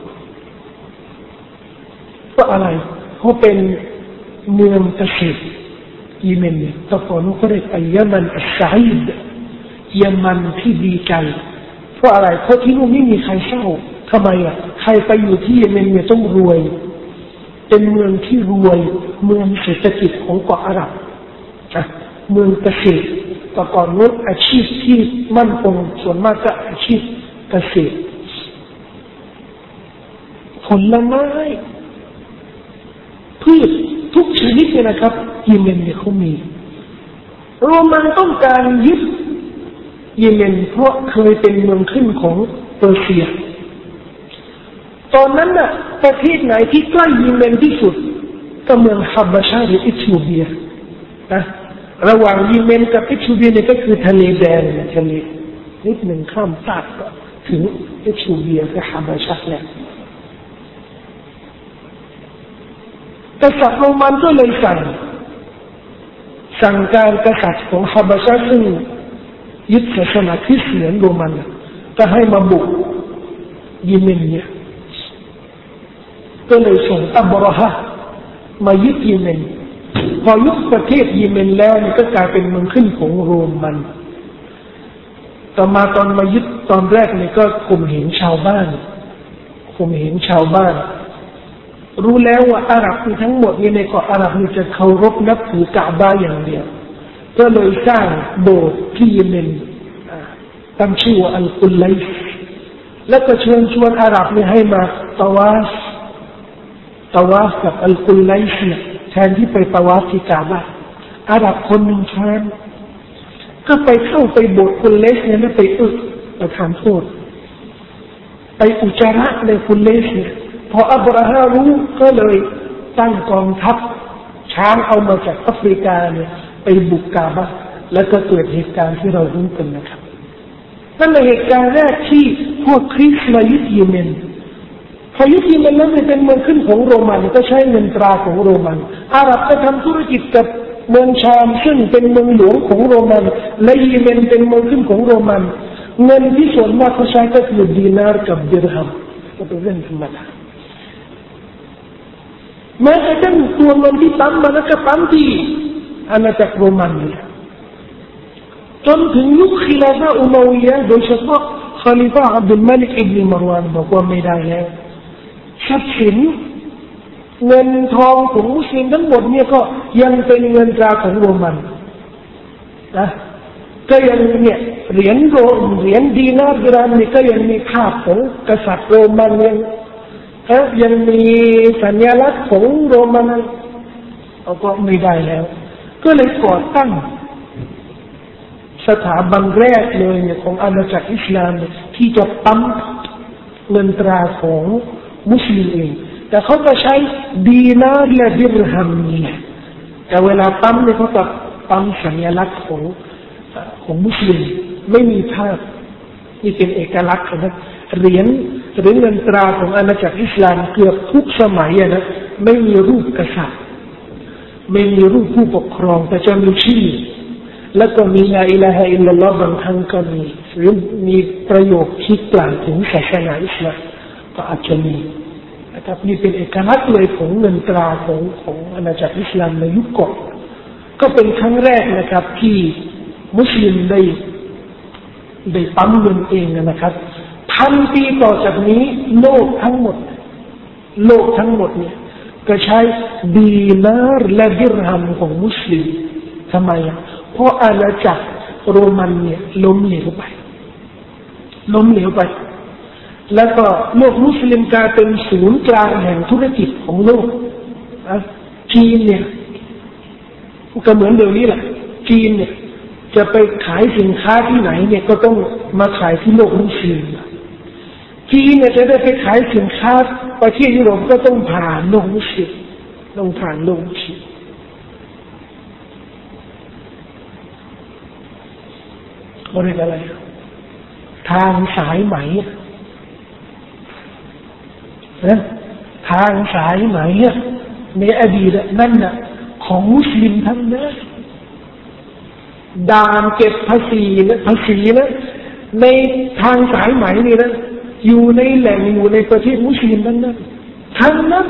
เพราะอะไรเพราะเป็นเมืองเกษตรยีเมนเนี่ยตะกอนเขาเรียกยะมันอัสซาอิดยะมันที่ดีใจเพราะอะไรเพราะที่นู่นไม่มีใครเศร้าทำไมอ่ะใครไปอยู่ที่เยเมนเนี่ยต้องรวยเป็นเมืองที่รวยเมืองเศรษฐกิจของเกาะอาหรับอ่ะเมืองเกษตรแต่ก่อนนู้นอาชีพที่มั่นคงส่วนมากก็อาชีพเกษตรผลไม้พืชทุกชนิดเนี่ยนะครับเยเมนเนี่ยเขามีโรมันต้องการยึดเยเมนเพราะเคยเป็นเมืองขึ้นของเปอร์เซียตอนนั้นน่ะประเทศไหนที่ใกล้เยเมนที่สุดก็เมืองฮับบาชาหรือเอธิโอเปียนะระหว่างเยเมนกับเอธิโอเปียเนี่ยก็คือทะเลแดงเนี่ยทะเลนิดหนึ่งข้ามฟากก็ถึงเอธิโอเปียกับฮับบาชาแล้วกษัตริย์โรมันก็เลยสั่งสั่งการกษัตริย์ของฮับบาชาซึ่งยึดศาสนาคริสต์เหมือนโรมันก็ให้มาบุกเยเมนเนี่ยก็เลยส่งอับราฮะมายึดเยเมนพอยึดประเทศเยเมนแล้วนี่ก็กลายเป็นเมืองขึ้นของโรมันต่อมาตอนมายึดตอนแรกนี่ก็ข่มเหงชาวบ้านข่มเหงชาวบ้านรู้แล้วว่าอาหรับทั้งหมดนี่ในเกาะอาหรับนี่จะเคารพนับถือกะบะอย่างเดียวก็เลยสร้างโบสถ์ที่เยเมนตั้งชื่อว่าอัลกุลไลซ์แล้วก็เชิญชวนอาหรับนี่ให้มาตะวาฟตะวาฟกับอัลกุลไลซ์เนี่ยแทนที่ไปตะวาฟที่กะบะอาหรับคนหนึ่งแทนก็ไปเข้าไปโบสถ์กุลไลซ์เนี่ยแล้วไปอึประทานโทษไปอุจจาระในกุลไลซ์เนี่ยพออับราฮารู้ก็เลยตั้งกองทัพช้างเอามาจากแอฟริกาเนี่ยไปบุกกาบะแล้วก็เกิดเหตุการณ์ที่เรารู้กันนะครับนั่นเป็นเหตุการณ์แรกที่พวกคริสต์มายึดเยเมนพอยึดเยเมนแล้วมันเป็นเมืองขึ้นของโรมันก็ใช้เงินตราของโรมันอาหรับก็ทำธุรกิจกับเมืองชามซึ่งเป็นเมืองหลวงของโรมันและเยเมนเป็นเมืองขึ้นของโรมันเงินที่ส่วนมากเขาใช้ก็คือดีนาร์กับดิรฮัมก็เป็นเรื่องธรรมดาแม้กระทั่งตัวเงินที่ปั๊มมันก็ปั๊มที่อาณาจักรโรมันเนี่ยจนถึงยุคคิลาฟะอุมัยยะห์โดยเฉพาะคอลิฟะห์อับดุลมาลิกอิบนุมารวานบอกว่าไม่ได้แล้วทรัพย์สินเงินทองของมุสลิมทั้งหมดเนี่ยก็ยังเป็นเงินตราของโรมันนะก็ยังเนี่ยเหรียญโรเหรียญดีนาร์ดิรามนี่ก็ยังมีภาพของกษัตริย์โรมันยังยังมีสัญลักษณ์ของโรมันเอาก็ไม่ได้แล้วก็เลยก่อตั้งสถาบันแรกเลยเนี่ยของอาณาจักรอิสลามที่จะปั๊มเงินตราของมุสลิมเองแต่เขาก็ใช้ดีนาร์และดิรฮัมนี่แต่เวลาปั๊มเนี่ยเขาจะปั๊มสัญลักษณ์ของของมุสลิมไม่มีภาพนี่เป็นเอกลักษณ์นะเหรียญหรือเงินตราของอาณาจักรอิสลามเกือบทุกสมัยนะไม่มีรูปกษัตริย์ไม่มีรูปผู้ปกครองแต่จะมีชื่อแล้วก็มีลาอิลาฮะอิลลัลลอฮ์บางครั้งก็มีหรือมีประโยคที่กล่าวถึงศาสนาอิสลามก็อาจจะมีนะครับนี่เป็นเอกลักษณ์เลยของเงินตราของของอาณาจักรอิสลามในยุคก่อนก็เป็นครั้งแรกนะครับที่มุสลิมได้ได้ปั๊มเงินเองนะครับพันปีต่อจากนี้โลกทั้งหมดโลกทั้งหมดเนี่ยก็ใช้ดีนาร์และดิรฮัมของมุสลิมทำไมอ่ะเพราะอาณาจักรโรมันเนี่ยล้มเหลวไปล้มเหลวไปแล้วก็โลกมุสลิมกลายเป็นศูนย์กลางแห่งธุรกิจของโลกจีนเนี่ยก็เหมือนเดี๋ยวนี้แหละจีนเนี่ยจะไปขายสินค้าที่ไหนเนี่ยก็ต้องมาขายที่โลกมุสลิมจีนเนี่ยจะได้ไปขายสินค้าประเทศยุโรปก็ต้องผ่านโลกมุสลิมต้องผ่านโลกมุสลิมเขาเรียกอะไรทางสายไหมนะทางสายไหมในอดีตนั่นน่ะของมุสลิมทั้งนั้นด่านเก็บภาษีนะภาษีนะในทางสายไหมนี่นะอยู่ในแหล่งอยู่ในประเทศมุสลิมทั้งนั้นทั้งนั้น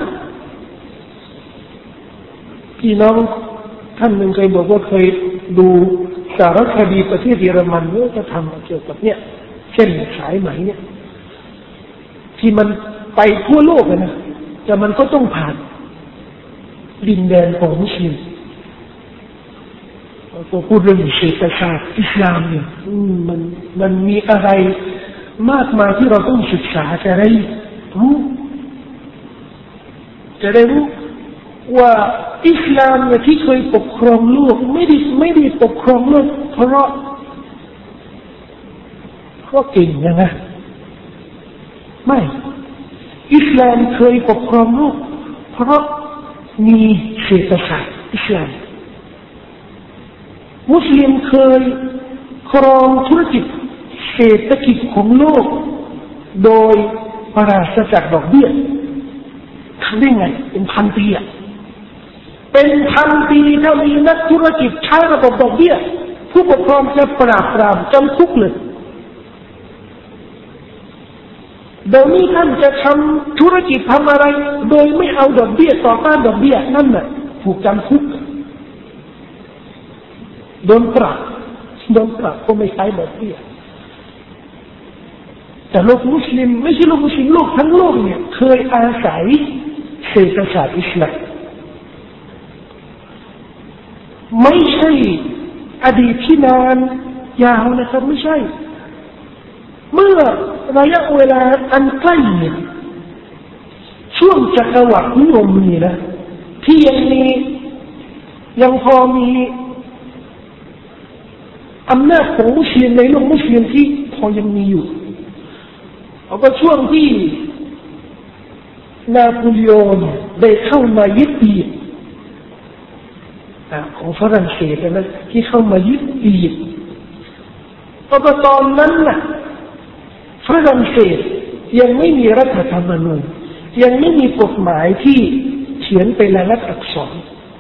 พี่น้องท่านหนึ่งเคยบอกว่าเคยดูสารคดีประเทศเยอรมันเนี่ยก็ทำเกี่ยวกับเนี่ยเช่นสายไหมเนี่ยที่มันไปทั่วโลกเลยนะแต่มันก็ต้องผ่านดินแดนของมุสลิมตัวพูดเรื่องเศรษฐศาสตร์อิสลามเนี่ยมันมันมีอะไรมากมายที่เราต้องศึกษาจะได้รู้จะได้รู้ว่าอิสลามเนี่ยที่เคยปกครองโลกไม่ได้ไม่ได้ปกครองโลกเพราะเพราะเก่งนะนะไม่อิสลามเคยปกครองโลกเพราะมีเศรษฐศาสตร์อิสลามมุสลิมเคยครองธุรกิจเศรษฐกิจของโลกโดยปราศจากดอกเบี้ยทำได้ไงเป็นพันปีอะเป็นพันปีถ้ามีนักธุรกิจใช้ระบบดอกเบี้ยผู้ปกครองจะปราบปรามจำคุกเลยเดี๋ยวนี้ท่านจะทำธุรกิจทำอะไรโดยไม่เอาดอกเบี้ยต่อต้านดอกเบี้ยนั่นน่ะถูกจำคุกโดนปรับโดนปรับก็ไม่ใช้ดอกเบี้ยแต่โลกมุสลิมไม่ใช่โลกมุสลิมโลกทั้งโลกเนี่ยเคยอาศัยเศรษฐศาสตร์อิสลามไม่ใช่อดีตที่นานยาวนะครับไม่ใช่เมื่อระยะเวลาอันใกล้เนี่ยช่วงจักรวรรดินิยมนี่นะที่ยังมียังพอมีอำนาจของมุสลิมในโลกมุสลิมที่พอยังมีอยู่เอาก็ช่วงที่นาโปลีออนได้เข้ามายึดอียิปต์ของฝรั่งเศสนะที่เข้ามายึดอียิปต์เพราะตอนนั้นน่ะฝรั่งเศสยังไม่มีรัฐธรรมนูญยังไม่มีกฎหมายที่เขียนเป็นลายลักษณ์อักษร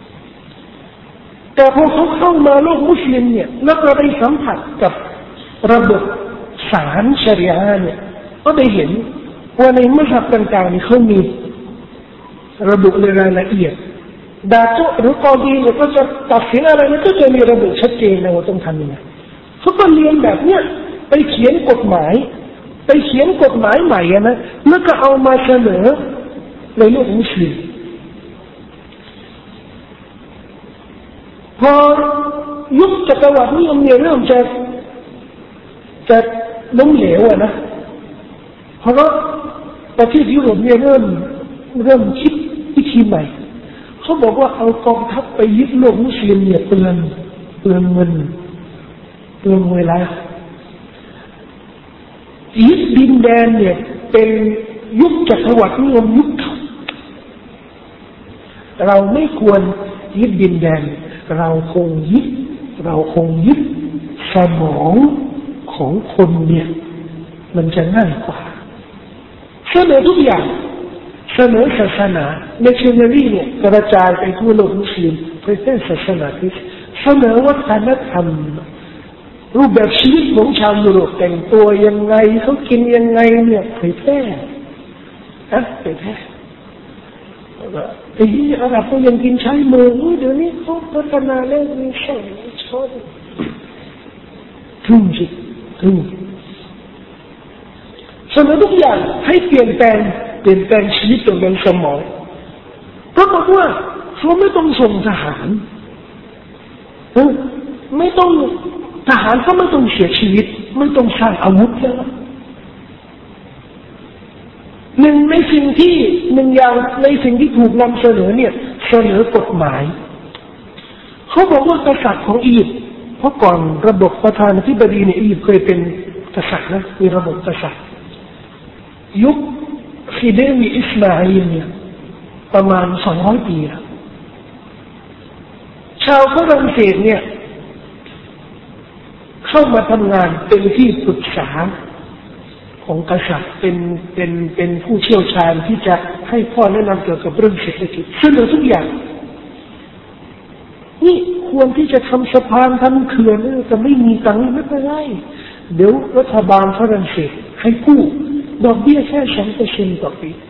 แต่พอเขาเข้ามาโลกมุสลิมเนี่ยแล้วก็ได้สัมผัสกับระบบศาลชะรีอะห์เนี่ยก็ได้เห็นว่าในมัซฮับต่างๆนี่เขามีระบุในรายละเอียดดาตุหรือกอดีเนี่ยก็จะตัดสินอะไรเนี่ยก็จะมีระบุชัดเจนนะว่าต้องทำยังไงเขาก็เรียนแบบเนี้ยไปเขียนกฎหมายไปเขียนกฎหมายใหม่นะแล้วก็เอามาเสนอในโลกมุสลิมพอยุคจักรวรรดินิยมเนี่ยเริ่มจะจะล้มเหลวอะนะเพราะประเทศยุโรปเนี่ยเริ่มเริ่มคิดวิธีใหม่เขาบอกว่าเอากองทัพไปยึดโลกมุสลิมเนี่ยเปลืองเปลืองเงินเปลืองเวลายึดดินแดนเนี่ยเป็นยุคจักรวรรดินิยมยุคเก่าเราไม่ควรยึดดินแดนเราคงยึดเราคงยึดสมองของคนเนี่ยมันจะง่ายกว่าเสนอทุกอย่างเสนอศาสนาในเชนเนอรี่เนี่ยกระจายไปทั่วโลกมุสลิมเผยแพร่ศาสนาคริสต์เสนอวัฒนธรรมรูปแบบชีวิตของชาวยุโรปแต่งตัวยังไงเขากินยังไงเนี่ยเผยแพร่อะเผยแพร่ไอ้อาหรับก็ยังกินใช้มือเดี๋ยวนี้เขาพัฒนาแล้วมีช้อนช้อนถึงจิถึงเสนอทุกอย่างให้เปลี่ยนแปลงเปลี่ยนแปลงชีวิตตัวเองสมองเพราะบอกว่าเขาไม่ต้องส่งทหารไม่ต้องทหารก็ไม่ต้องเสียชีวิตไม่ต้องสร้างอาวุธแล้วหนึ่งในสิ่งที่หนึ่งอย่างในสิ่งที่ถูกนำเสนอเนี่ยเสนอกฎหมายเขาบอกว่ากษัตริย์ของอียิปต์เพราะก่อนระบบประธานาธิบดีในอียิปต์เคยเป็นกษัตริย์นะมีระบบกษัตริย์ยุคฟิเดลอิสมาอิลเนี่ยประมาณสองร้อยปีแล้วชาวฝรั่งเศสเนี่ยเข้ามาทำงานเป็นที่ปรึกษาของกษัตริย์เป็นเป็นเป็นผู้เชี่ยวชาญที่จะให้ข้อแนะนำเกี่ยวกับเรื่องเศรษฐกิจซึ่งทุกอย่างนี่ควรที่จะทำสะพานทำเขื่อนแต่ไม่มีตังค์ไม่เป็นไรเดี๋ยวรัฐบาลฝรั่งเศสให้กู้ดอกเบี้ยแค่สองเปอร์เซ็นต์ต่อปี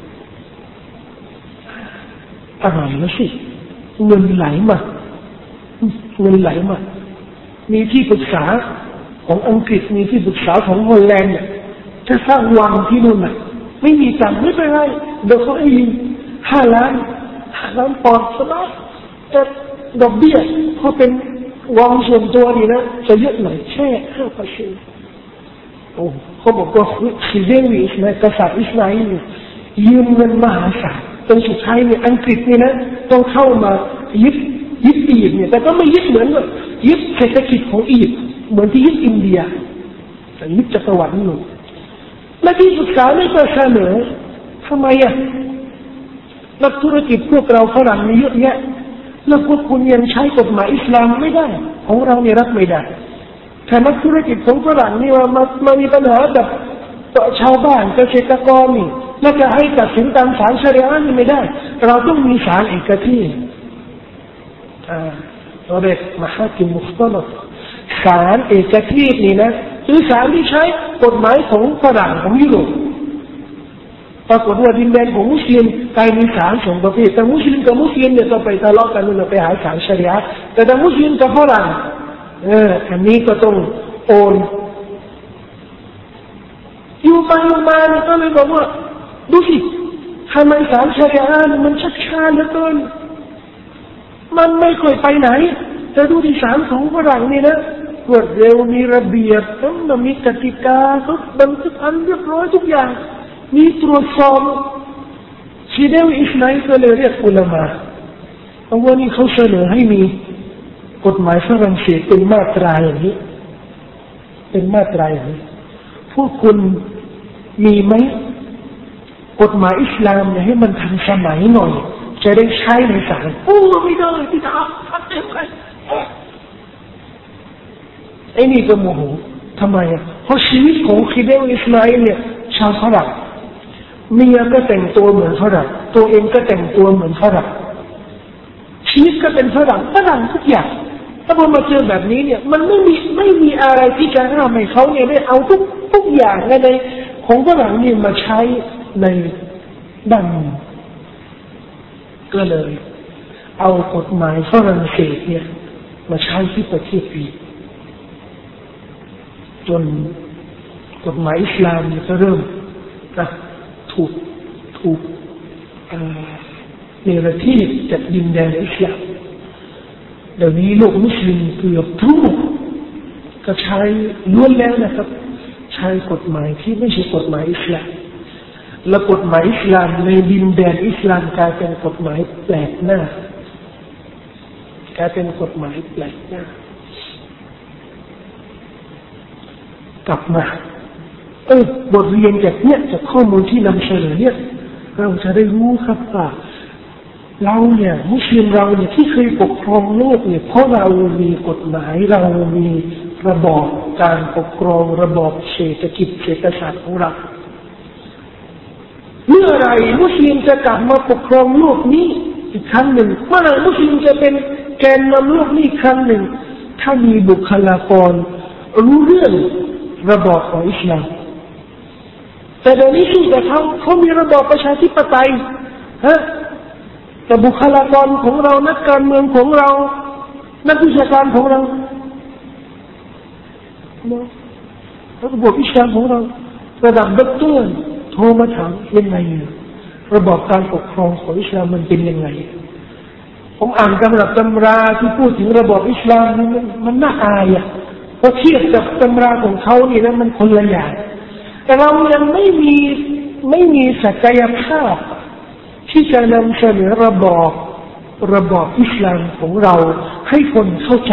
อ่านแล้วสิเงินไหลมาเงินไหลมามีที่ปรึกษาของอังกฤษมีที่ปรึกษาของฮอลแลนด์เนี่ยจะสร้างวังที่นู่นน่ะไม่มีตังค์ไม่เป็นไรเดี๋ยวเขาให้ยืมห้าล้านร้านปลอดสบายแต่ดอกเบี้ยพอเป็นวางส่วนตัวนี่นะจะเยอะหน่อยแค่ห้าเปอร์เซ็นต์โอ้เขาบอกว่าซิเดวิสนะกษัตริย์อิสราเอลยืมเงินมหาศาลจนสุดท้ายเนี่ยอังกฤษนี่นะต้องเข้ามายึดยึดอียิปต์เนี่ยแต่ก็ไม่ยึดเหมือนกับยึดเศรษฐกิจของอียิปต์เหมือนที่ยึดอินเดียแต่ยึดจักรวรรดินู่นและที่ศึกษาไม่ก็เสนอทำไมอ่ะนักธุรกิจพวกเราฝรั่งมีเยอะแยะแล้วพวกคุณยังใช้กฎหมายอิสลามไม่ได้ของเราเนี่ยรับไม่ได้แต่นักธุรกิจของฝรั่งนี่ว่ามามามีปัญหากับชาวบ้านเกษตรกรนี่แล้วจะให้ตัดสินตามศาลชะรีอะห์นี่ไม่ได้เราต้องมีศาลเอกเทศอ่าเราเรียกมหากิมมุขตลอดศาลเอกเทศนี่นะคือศาลที่ใช้กฎหมายของฝรั่งของยุโรปปรากฏว่าดินแดนของมุสลิมกลายมีศาลสองประเภทแต่มุสลิมกับมุสลิมเนี่ยต้องไปทะเลาะกันนู่นไปหาศาลชะรีอะห์แต่ถ้ามุสลิมกับฝรั่งเอออันนี้ก็ต้องโอนอยู่ไปอยู่มาเนี่ยก็เลยบอกว่าดูสิทำไมศาลชะรีอะห์มันชักช้าเหลือเกินมันไม่ค่อยไปไหนแต่ดูที่ศาลของฝรั่งนี่นะรวดเร็วมีระเบียบมันมีกติกาทุกบันทึกอันเรียบร้อยทุกอย่างมีตรวจสอบชีเดวิอิสมาอิลก็เลยเรียกอุลามะเพราะว่านี่เขาเสนอให้มีกฎหมายฝรั่งเศสเป็นมาตราอย่างนี้เป็นมาตราอย่างนี้พวกคุณมีไหมกฎหมายอิสลามเนี่ยให้มันทันสมัยหน่อยจะได้ใช้ในศาลโอ้ไม่ได้ที่จะทัดเต็มไปไอ้นี่ก็โมโหทำไมอ่ะเพราะชีวิตของคิเดลอิสมาอิลเนี่ยชาวฝรั่งเมียก็แต่งตัวเหมือนฝรั่งตัวเองก็แต่งตัวเหมือนฝรั่งชีวิตก็เป็นฝรั่งฝรั่งทุกอย่างถ้าพอมาเจอแบบนี้เนี่ยมันไม่มีไม่มีอะไรที่จะห้ามให้เขาเนี่ยได้เอาทุกทุกอย่างในของฝรั่งนี่มาใช้ในดังก็เลยเอากฎหมายฝรั่งเศสเนี่ยมาใช้ที่ประเทศอีกจนกฎหมายอิสลามเนี่ยก็เริ่มนะถูกถูกเนรทีบจากดินแดนอิสลามเดี๋ยวนี้โลกมุสลิมเกือบทั้งหมดก็ใช้ล้วนแล้วนะครับใช้กฎหมายที่ไม่ใช่กฎหมายอิสลามและกฎหมายอิสลามในดินแดนอิสลามกลายเป็นกฎหมายแปลกหน้ากลายเป็นกฎหมายแปลกหน้ากลับมาเออบทเรียนจากเนี้ยจากข้อมูลที่นำเสนอเนี่ยเราจะได้รู้ครับว่าเราเนี่ยมุสลิมเราเนี่ยที่เคยปกครองโลกเนี่ยเพราะเรามีกฎหมายเรามีระบอบการปกครองระบอบเศรษฐกิจเศรษฐศาสตร์ของเราเมื่อไรมุสลิมจะกลับมาปกครองโลกนี้อีกครั้งหนึ่งเมื่อไรมุสลิมจะเป็นแกนนำโลกนี้อีกครั้งหนึ่งถ้ามีบุคลากรรู้เรื่องระบอบของอิสลามแต่เดี๋ยวนี้ที่แต่เขาเขามีระบอบประชาธิปไตยฮะแต่บุคลากรของเรานักการเมืองของเรานักวิชาการของเราระบบอิสลามของเราระดับด็อกเตอร์โทรมาถามยังไงระบอบการปกครองของอิสลามมันเป็นยังไงผมอ่านตำรับตำราที่พูดถึงระบอบอิสลามมันมันน่าอายอ่ะพอเทียบกับตำราของเขานี่นะมันคนละอย่างแต่เรายังไม่มีไม่มีศักยภาพที่จะนำเสนอระบอบระบอบอิสลามของเราให้คนเข้าใจ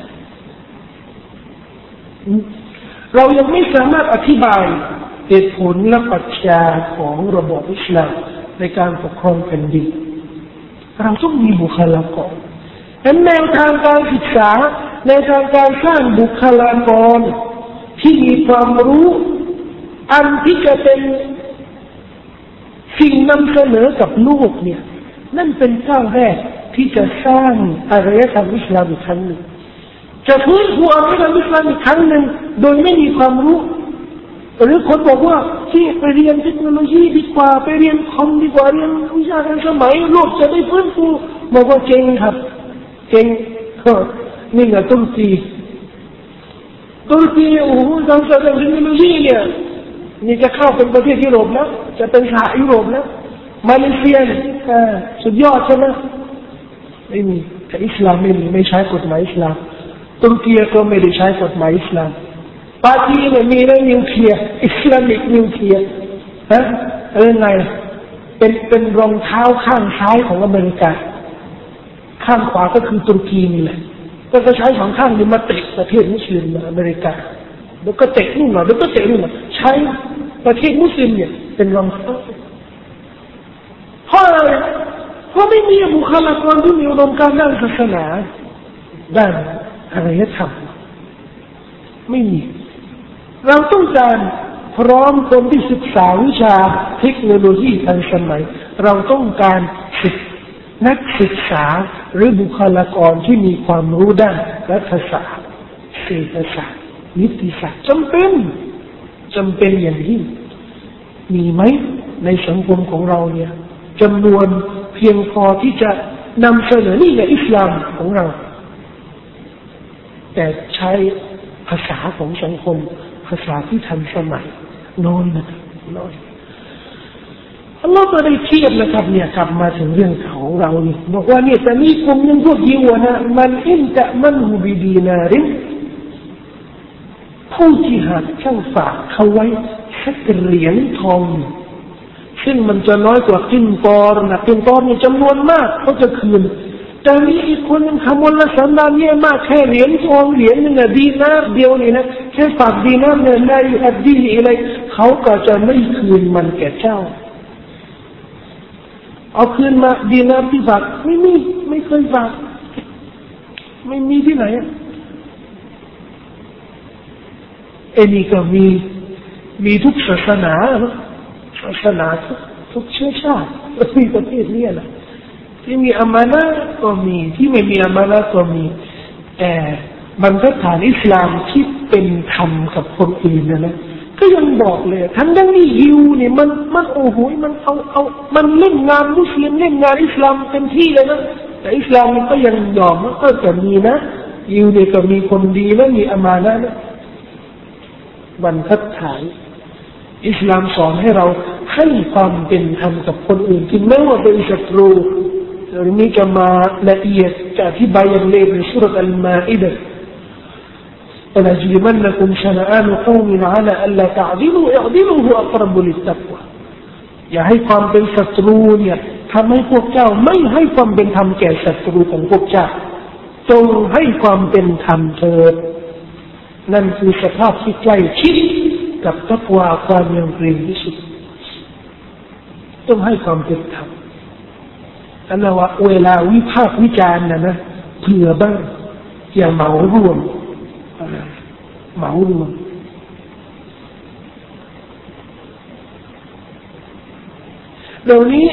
เรายังไม่สามารถอธิบายเหตุผลและปัจจัยของระบอบอิสลามในการปกครองแผ่นดินเราต้องมีบุคลากรแนวทางการศึกษาในทางการสร้างบุคลากรที่มีความรู้อันที่จะเป็นสิ่งนำเสนอกับโลกเนี่ยนั่นเป็นก้าวแรกที่จะสร้างอารยธรรมอิสลามอีกครั้งหนึ่งจะฟื้นฟูอารยธรรมอิสลามอีกครั้งหนึ่งโดยไม่มีความรู้หรือคนบอกว่าที่ไปเรียนเทคโนโลยีดีกว่าไปเรียนคอมดีกว่าเรียนวิชาการสมัยโลกจะได้ฟื้นฟูบอกว่าเก่งครับเก่งนี่ไงตุรกีตุรกีโอ้โหทางเทคโนโลยีเนี่ยนี่จะเข้าเป็นประเทศยุโรปแล้วจะเป็นสหยุโรปแล้วมาเลเซียสุดยอดใช่ไหมไม่มีแต่อิสลามไม่มีไม่ใช้กฎหมายอิสลามตุรกีก็ไม่ได้ใช้กฎหมายอิสลามปากีเนี่ยมีเรื่องนิวเคลียร์อิสลามิกนิวเคลียร์ฮะเรื่องไงเป็นเป็นรองเท้าข้างซ้ายของอเมริกาข้างขวาก็คือตุรกีนี่แหละก็จะใช้สองข้างนี้มาเตะประเทศมุสลิมอเมริกาแล้วก็เตะนู่นมาแล้วก็เตะนู่นมาใช้ประเทศมุสลิมเนี่ยเป็นรองเท้าเพราะอะไรเพราะไม่มีบุคลากรที่มีอุดมการณ์ด้านศาสนาด้านอารยธรรมไม่มีเราต้องการพร้อมคนที่ศึกษาวิชาเทคโนโลยีทันสมัยเราต้องการศึกนักศึกษาหรือบุคลากรที่มีความรู้ด้านรัฐศาสตร์เศรษฐศาสตร์นิติศาสตร์จำเป็นจำเป็นอย่างยิ่งมีไหมในสังคมของเราเนี่ยจำนวนเพียงพอที่จะนำเสนอนี่ในอิสลามของเราแต่ใช้ภาษาของสังคมภาษาที่ทันสมัยน้อยนะครับน้อยอัลลอฮฺก็ได้เทียบนะครับเนี่ยกลับมาถึงเรื่องของเราเนี่ยบอกว่าเนี่ยจะมีกลุ่มหนึ่งพวกยิวนะมันอินตะมันหูบิดีนารินผู้ที่หากช่างฝากเขาไว้สักเหรียญทองซึ่งมันจะน้อยกว่ากินปอร์นะกินปอร์เนี่ยจำนวนมากเขาจะคืนแต่มีอีกคนนึงขโมยละสันดานเนี่ยมากแค่เหรียญทองเหรียญนึงอะดีนาร์เดียวนี่นะแค่ฝากดีนาร์เนี่ยได้อัดดีอะไรเขาก็จะไม่คืนมันแก่เจ้าเอาคืนมาดีนาร์ที่ฝากไม่มีไม่เคยฝากไม่มีที่ไหนเอ็นี่ก็มีมีทุกศาสนาศาสนาทุกทุกเชื้อชาติมีประเทศนี้แหละที่มีอามานะก็มีที่ไม่มีอามานะก็มีแต่บรรทัดฐานอิสลามที่เป็นธรรมกับคนอื่นนะนะก็ยังบอกเลยทั้งดังนี้ยิวเนี่ยมันมันโอ้โหมันเอาเอามันเล่นงานมุสลิมเล่นงานอิสลามเต็มที่เลยนะแต่อิสลามมันก็ยังยอมว่าก็จะมีนะยิวเนี่ยก็มีคนดีและมีอามานะนะบรรทัดฐานอิสลามสอนให้เราให้ความเป็นธรรมกับคนอื่นถึงแม้ว่าเป็นศัตรูเรื่องนี้จะมาละเอียดจะอธิบายอย่างละเอียดในสุรอัลมาอิดะห์ولا يجرمنكم شنآن قوم على ألا تعدلوا اعدلوا هو أقرب للتقوى อย่าให้ความเป็นศัตรูเนี่ยทำให้พวกเจ้าไม่ให้ความเป็นธรรมแก่ศัตรูของพวกเจ้าจงให้ความเป็นธรรมเถิดนั่นคือสภาพที่ใกล้ชิดกับตักวาความยำเกรงที่สุดต้องให้ความเป็นธรรมอันนั้นว่าเวลาวิพากษ์วิจารณ์นะนะเผื่อบ้างอย่าเหมารวมเหมารวมเดี๋ยวนี้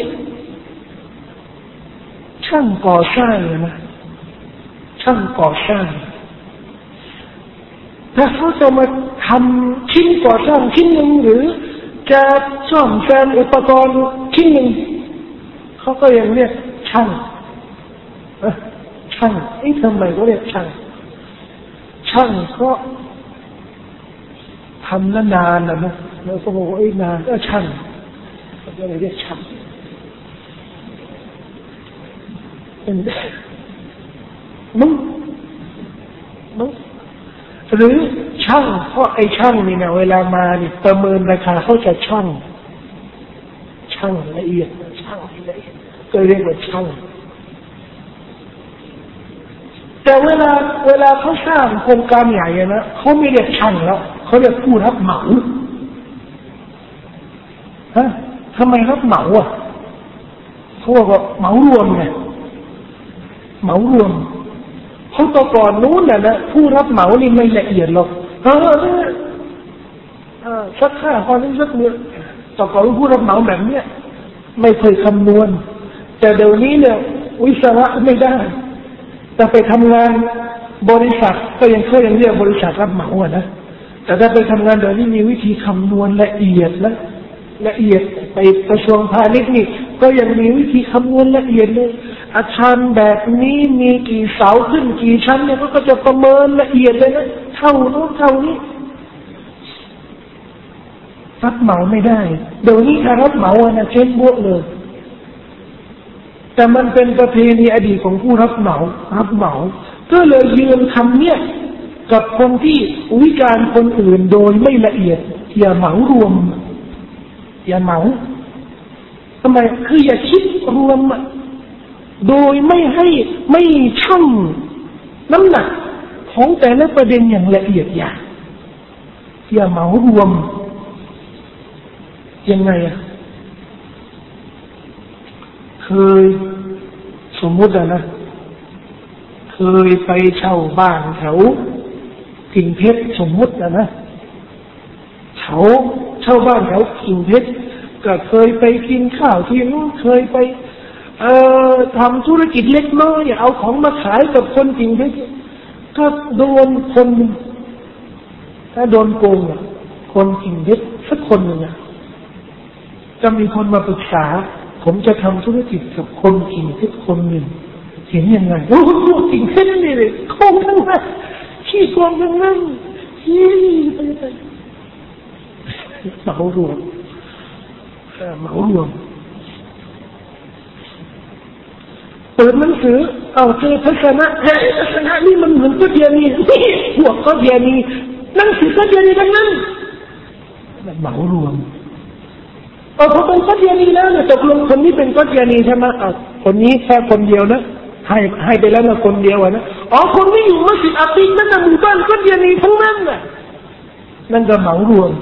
ช่างก่อสร้างนะช่างก่อสร้างถ้าเขาจะมาทำชิ้นก่อสร้างชิ้นหนึ่งหรือจะซ่อมแซมอุปกรณ์ชิ้นหนึ่งเขาก็ยังเรียกช่างช่างไอ้ทำไมเขาเรียกช่างช่างก็ทำนานๆนะนะแล้วก็บอกว่าไอ้นานก็ช่างก็เลยเรียกช่างเป็นมึงมึงหรือช่างเพราะไอ้ช่างนี่นะเวลามาเนี่ยประเมินราคาเขาจะช่างช่างละเอียดช่างละเอียดก็เรียกว่าช่างแต่เวลาเวลาเขาสร้างโครงการใหญ่นะเขาไม่เรียกช่างแล้วเขาเรียกผู้รับเหมาฮะทำไมรับเหมาอ่ะเขาบอกว่าเหมารวมไงเหมารวมเขาตะก่อนนู้นน่ะนะผู้รับเหมานี่ไม่ละเอียดหรอกเออเนี่ยสักค่าความนี้สักเนี่ยตะก่อนผู้รับเหมาแบบเนี้ยไม่เคยคำนวณแต่เดี๋ยวนี้เนี่ยวิศวะไม่ได้แต่ไปทำงานบริษัทก็ยังเคยยังเรียกบริษัทรับเหมาอ่ะนะแต่ถ้าไปทำงานเดี๋ยวนี้มีวิธีคำนวณละเอียดและละเอียดไปกระทรวงพาณิชย์นี่ก็ยังมีวิธีคำนวณละเอียดเลยอาคารแบบนี้มีกี่เสาขึ้นกี่ชั้นเนี่ยก็จะประเมินละเอียดเลยนะเท่าโน้นเท่านี้รับเหมาไม่ได้เดี๋ยวนี้ถ้ารับเหมาอ่ะนะเช็คบวกเลยแต่มันเป็นประเพณีอดีตของผู้รับเหมารับเหมาก็เลยยืมคำเนี้ยกับคนที่วิจารณ์คนอื่นโดยไม่ละเอียดอย่าเหมารวมอย่าเหมาทำไมคืออย่าคิดรวมโดยไม่ให้ไม่ชั่งน้ำหนักของแต่ละประเด็นอย่างละเอียดอย่างอย่าเหมารวมยังไงอะเคยสมมุติอะนะเคยไปเช่าบ้านแถวกิ่งเพชรสมมุติอะนะแถวเช่าบ้านแถวกิ่งเพชรก็เคยไปกินข้าวที่นู้นเคยไปเอ่อทำธุรกิจเล็กน้อยเอาของมาขายกับคนกิ่งเพชรก็โดนคนถ้าโดนโกงอ่ะคนกิ่งเพชรสักคนหนึ่งอ่ะจะมีคนมาปรึกษาผมจะทำธุรกิจกับคนกิ่งเพชรคนหนึ่งเห็นยังไงโอ้โหกิ่งเพชรนี่เลยโกงทั้งนั้นขี้โกงทั้งนั้นยี่ไปไปเหมารวมเหมารวมเปิดหนังสือเอาเจอทัศนะเฮ้ยทัศนะนี่มันเหมือนกัตยานีนี่พวกกัตยานีหนังสือกัตยานีทั้งนั้นเหมารวมเออพอเป็นกัตยานีแล้วเนี่ยตกลงคนนี้เป็นกัตยานีใช่ไหมอ่ะคนนี้แค่คนเดียวนะให้ให้ไปแล้วนะคนเดียวนะอ๋อคนที่อยู่มัสยิดอาติกนั่นน่ะหมู่บ้านกัตยานีทั้งนั้นน่ะนั่นก็เหมารวม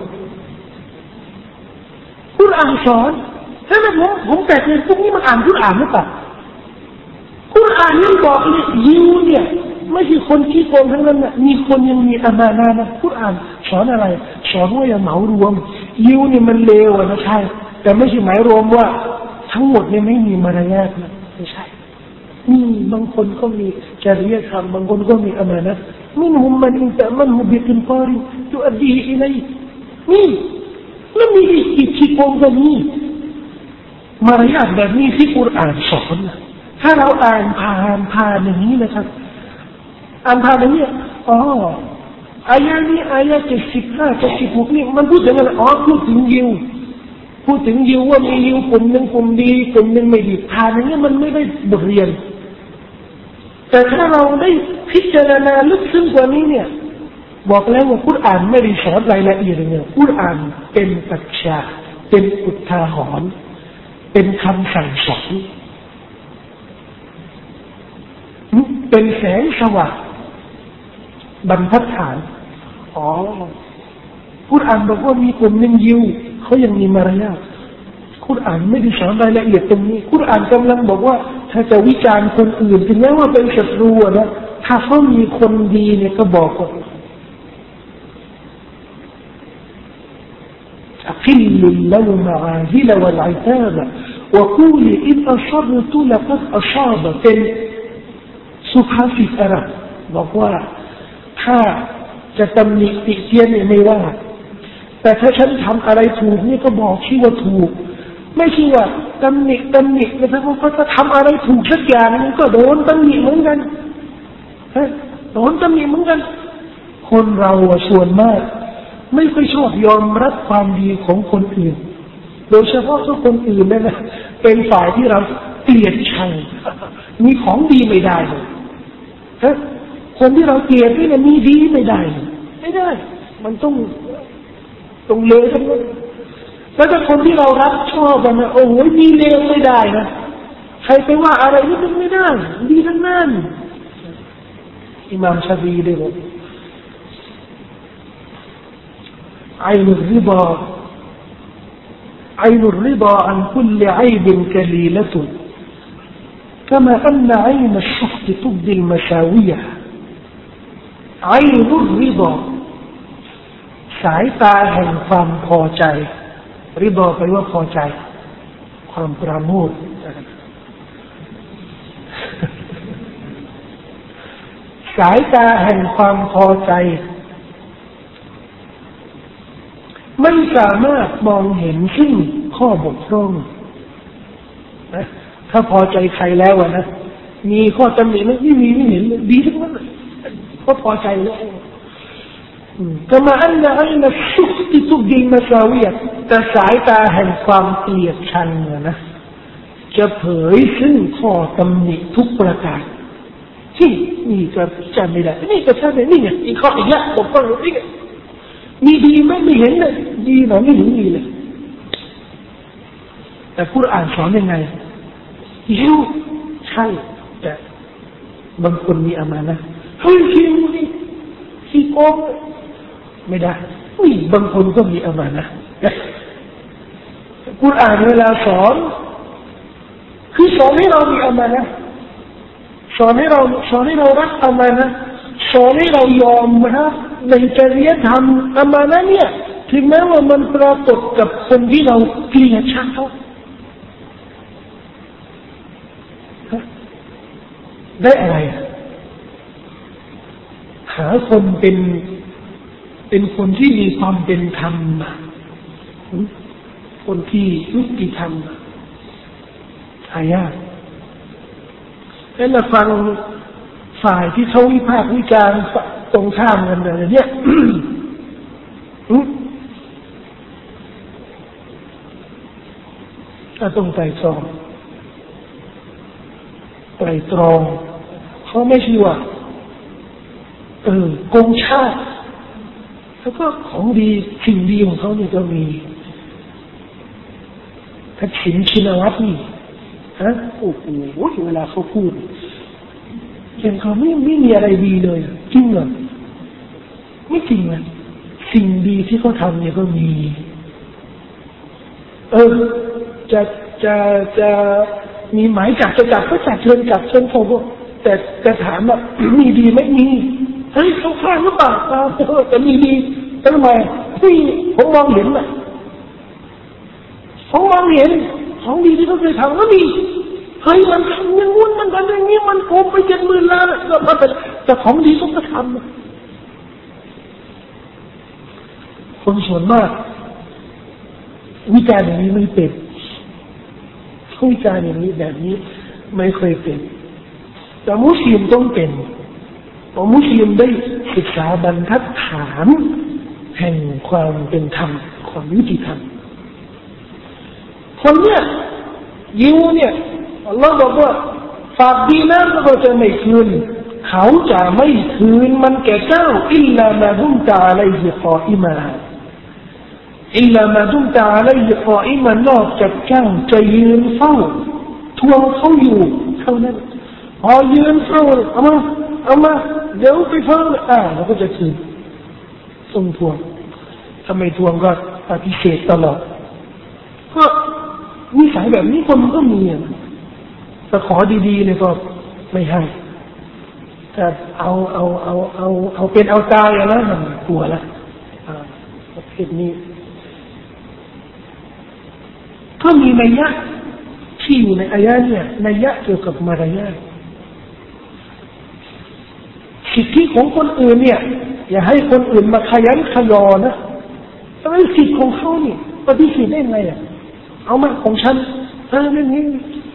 กุรอานสอนใช่ไหมผมผมแต่เรื่องพวกนี้มันอ่านกุรอานหรือเปล่ากุรอานยังบอกเลยยิวเนี่ยไม่ใช่คนขี้โกงทั้งนั้นนะมีคนยังมีอามานานะกุรอานสอนอะไรสอนว่าอย่าเหมารวมยิวเนี่ยมันเลวนะใช่แต่ไม่ใช่หมายรวมว่าทั้งหมดเนี่ยไม่มีมารยาทนะไม่ใช่มีบางคนก็มีจริยธรรมบางคนก็มีอามานะมินฮุมมันอินตะมันฮุบิกินฟาริตุอัดดีอิลัยนี่แล้วมีอีกที่โกงแบบนี้มารยาทแบบนี้ที่กุรอานสอนนะถ้าเราอ่านผ่านผ่านอย่างนี้นะครับอ่านผ่านอย่างนี้อ๋ออายะนี้อายะเจ็ดสิบห้าเจ็ดสิบหกนี่มันพูดถึงอะไรอ๋อพูดถึงยิวพูดถึงยิวว่ามียิวกลุ่มหนึ่งกลุ่มดีกลุ่มหนึ่งไม่ดีผ่านอย่างนี้มันไม่ได้บทเรียนแต่ถ้าเราได้พิจารณาลึกซึ้งกว่านี้เนี่ยบอกแล้วว่ากุรอานไม่ได้สอนรายละเอียดเลยกุรอานเป็นปรัชญาเป็นอุทาหรณ์เป็นคำสั่งสอนเป็นแสงสว่างบรรทัดฐานอ๋อกุรอานบอกว่ามีกลุ่มหนึ่งยิวเขายังมีมารยาทกุรอานไม่ได้สอนรายละเอียดตรงนี้กุรอานกำลังบอกว่าถ้าจะวิจารณ์คนอื่นถึงแม้ว่าเป็นศัตรูนะถ้าเขามีคนดีเนี่ยก็บอกว่าأقل له معاذل والعتاب وقول إن أصبت لقد أصاب เป็นสุภาษิตอาหรับบอกว่าถ้าจะตำหนิติเตียนเนี่ยไม่ว่าแต่ถ้าฉันทำอะไรถูกนี่ก็บอกชื่อว่าถูกไม่ใช่ว่าตำหนิตำหนิแล้วก็จะทำอะไรถูกสักอย่างนึงก็โดนตำหนิเหมือนกันฮะโดนตำหนิเหมือนกันคนเราส่วนมากไม่ค่อยชอบยอมรับความดีของคนอื่นโดยเฉพาะถ้าคนอื่นนั่นนะเป็นฝ่ายที่เราเกลียดชังมีของดีไม่ได้เลยฮะคนที่เราเกลียดนี่นะมีดีไม่ได้ไม่ได้มันต้องต้องเลวทั้งนั้นแล้วถ้าคนที่เรารักชอบกันนะโอ้โหมีเลวไม่ได้นะใครไปว่าอะไรนี่มันไม่ได้ดีทั้งนั้นอิหม่ามชาฟีได้บอกعين الرضا عين الرضا عن كل عيب كليلة كما أن عين الشخص تبدي المساوية عين الرضا สายตาแห่งความพอใจริฎอแปลว่าพอใจความปราโมทย์สายตาแห่งความพอใจไม่สามารถมองเห็นซึ่งข้อบกพร่องนะถ้าพอใจใครแล้วนะมีข้อตำหนินะไม่มีไม่เห็นเลยดีทั้งนั้นก็พอใจแล้วก็มาอันนั้นอันนั้นสุขที่ทุกดีมาสาวิยแต่สายตาแห่งความเกลียดชังนะจะเผยซึ่งข้อตำหนิทุกประการที่นี่ก็จำไม่ได้นี่ก็ใช่ไหมนี่ไงอีกข้ออีกแล้วผมก็รู้นี่ไงมีดีไหมไม่เห็นเลยดีหรอไม่เห็นดีเลยแต่กุรอานสอนยังไงยิ้วใช่แต่บางคนมีอามานะเฮ้ยขี้มูนี่ขี้โกงไม่ได้นี่บางคนก็มีอามานะกุรอานเวลาสอนคือสอนให้เรามีอามานะสอนให้เราสอนให้เรารักอามานะสอนให้เรายอมรับในจริยธรรมอามานะเนี่ยถึงแม้ว่ามันปรากฏกับคนที่เราเกลียดชังเขาได้อะไรหาคนเป็นเป็นคนที่มีความเป็นธรรมคนที่ยุติธรรมหายากแล้วเราฟังฝ่ายที่เขาวิพากษ์วิจารณ์ตรงข้ามกันเลยเนี่ยก็ต้องไตร่ตรองไตร่ตรองเขาไม่ใช่ว่าเออโกงชาติแล้วก็ของดีสิ่งดีของเขานี่ก็มีทักษิณชินวัตรนี่ฮะโอ้โหเวลาเขาพูดอย่างเขาไม่ไม่มีอะไรดีเลยจริงเหรอไม่จริงนะสิ่งดีที่เขาทำเนี่ยก็มีเออจะจะจะมีหมายจับจะจับก็จับเชิญจับเชิญโทษแต่แต่ถามว่ามีดีไม่มีเฮ้ยเขาฆ่าหรือเปล่าแต่มีดีทำไมที่ผมมองเห็นน่ะผมมองเห็นของดีที่เขาเคยทำก็มีเฮ้ยมันทำอย่างงู้นมันทำอย่างนี้มันโกงไปเจ็ดหมื่นล้านก็มันเป็นแต่ของดีเขาก็ทำคนส่วนมากวิจารณ์อย่างนี้ไม่เป็นวิจารณ์อย่างนี้แบบนี้ไม่เคยเป็นแต่มุสลิมต้องเป็นเพราะมุสลิมได้ศึกษาบรรทัดฐานแห่งความเป็นธรรมความยุติธรรมคนเนี่ยยิวเนี่ยอัลลอฮ์บอกว่าฝากดีนะก็จะไม่คืนเขาจะไม่คืนมันแก่เจ้าอิลลามาดุมตาอะลัยฮิกออิมาอิลลามาดุมตาอะลัยฮิกออิมานอกจากเจ้าจะยืนเฝ้าทวงเขาอยู่เท่านั้นพอยืนเฝ้าเอามาเอามาเดี๋ยวไปฟังอ่าเราก็จะคืนส่งทวงทำไมทวงก็ปฏิเสธตลอดก็นิสัยแบบนี้คนก็มีอ่ะแต่ขอดีๆเนี่ยก็ไม่ให้แต่เอาเอาเอาเอาเอาเป็นเอาตายแล้วมันกลัวละอ่าประเภทนี้ก็มีนัยยะที่อยู่ในอายะเนี่ยนัยยะเกี่ยวกับมารยาทสิทธิของคนอื่นเนี่ยอย่าให้คนอื่นมาขยันขยอนะแต่เป็นสิทธิของเขาเนี่ยปฏิเสธได้ไงอ่ะเอามาของฉันเออนี่นี่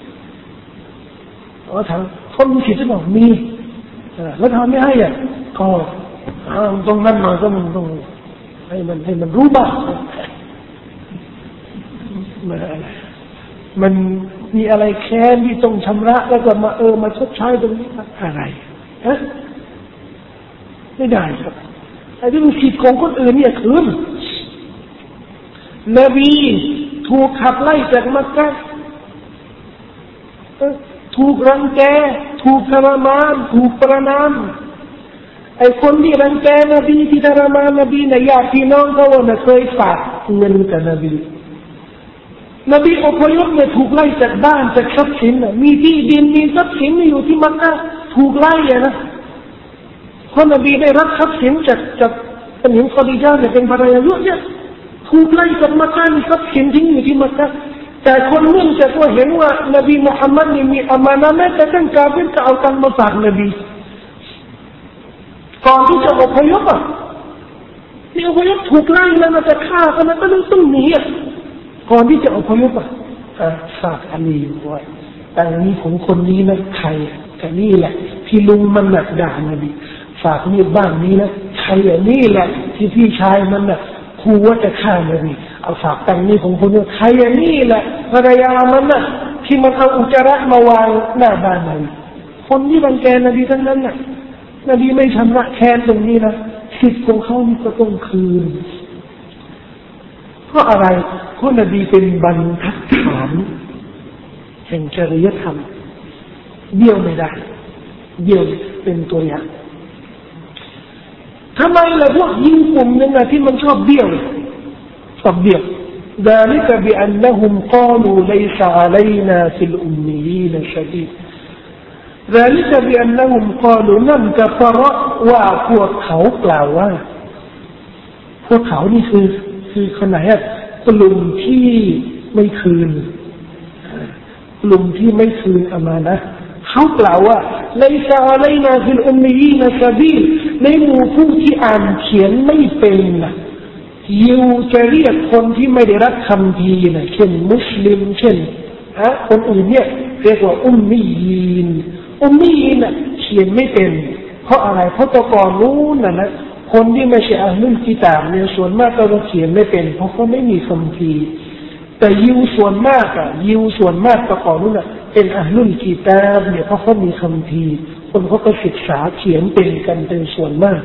เอาถามคนมีสิทธิ์จะบอกมีแล้วทำไม่ให้อ่ะก็ตรงนั้นมาก็มันต้องให้มันให้มันรู้บ้างมันอะไรมันมีอะไรแค้นที่ต้องชำระแล้วก็มาเออมาชดใช้ตรงนี้อะไรฮะไม่ได้ครับไอ้ที่เป็นสิทธิ์ของคนอื่นเนี่ยคืนนบีถูกขับไล่จากมักกะห์ถูกรังแกถูกทรมานถูกประณามไอ้คนที่รังแกนบีที่ทรมานนบีเนี่ยญาติพี่น้องเขาเนี่ยเคยฝากเงินกับนบีนบีอพยพเนี่ยถูกไล่จากบ้านจากทรัพย์สินมีที่ดินมีทรัพย์สินอยู่ที่มักกะห์ถูกไล่นะเพราะนบีได้รับทรัพย์สินจากจากเป็นหญิงคอดีญาเนี่ยเป็นภรรยาเยอะแยะถูกไล่จากมักกะห์มีทรัพย์สินทิ้งอยู่ที่มักกะห์แต่คนเนื่องจากว่าเห็นว่านบีมุฮัมมัดนี่มีอามานะห์แม้แต่ท่านกาเฟรก็เอาตังค์มาฝากนบีก่อนที่จะอพยพอ่ะนี่อพยพถูกไล่แล้วมันจะฆ่ากันแล้วก็ต้องหนีอ่ะก่อนที่จะอพยพอ่ะฝากอาลีไว้แต่นี้ของคนนี้นะใครแต่นี่แหละที่ลุงมันหนักด่านบีฝากนี่บ้านนี้นะใครอ่ะนี่แหละที่พี่ชายมันน่ะขู่ว่าจะฆ่านบีเอาฝากตังค์นี่ของคนนี้ใครอ่ะนี่แหละภรรยามันน่ะที่มันเอาอุจจาระมาวางหน้าบ้านนบีคนที่รังแกนบีทั้งนั้นน่ะนบีไม่ชำระแค้นตรงนี้นะสิทธิ์ของเขานี่ก็ต้องคืนเพราะอะไรเพราะนบีเป็นบรรทัดฐานแห่งจริยธรรมเบี้ยวไม่ได้เบี้ยวเป็นตัวอย่างทำไมล่ะพวกยิงกลุ่มนึงนะที่มันชอบเบี้ยวชอบเบี้ยวذلك بأنهم قالوا ليس علينا في الأميين سبيل ذلك بأنهم قالوا นั่นก็เพราะว่าพวกเขากล่าวว่าพวกเขานี่คือคือคนไหนอ่ะกลุ่มที่ไม่คืนกลุ่มที่ไม่คืนอามานะห์เขากล่าวว่าليس علينا في الأميين سبيل ในหมู่ผู้ที่อ่านเขียนไม่เป็นนะยิวจะเรียกคนที่ไม่ได้รับคำพีนะเช่นมุสลิมเช่นฮะคนอื่นเนี่ยเรียกว่าอุมมียีนอุมมียีนน่ะเขียนไม่เป็นเพราะอะไรเพราะตะกอนนู้นน่ะนะคนที่ไม่ใช่อัลลุลกิตาบเนี่ยส่วนมากก็เขียนไม่เป็นเพราะเขาไม่มีคำพีแต่ยิวส่วนมากอ่ะยิวส่วนมากตะกอนนู้นน่ะเป็นอัลลุลกิตาบเนี่ยเพราะเขามีคำพีคนเขาก็ศึกษาเขียนเป็นกันเป็นส่วนมาก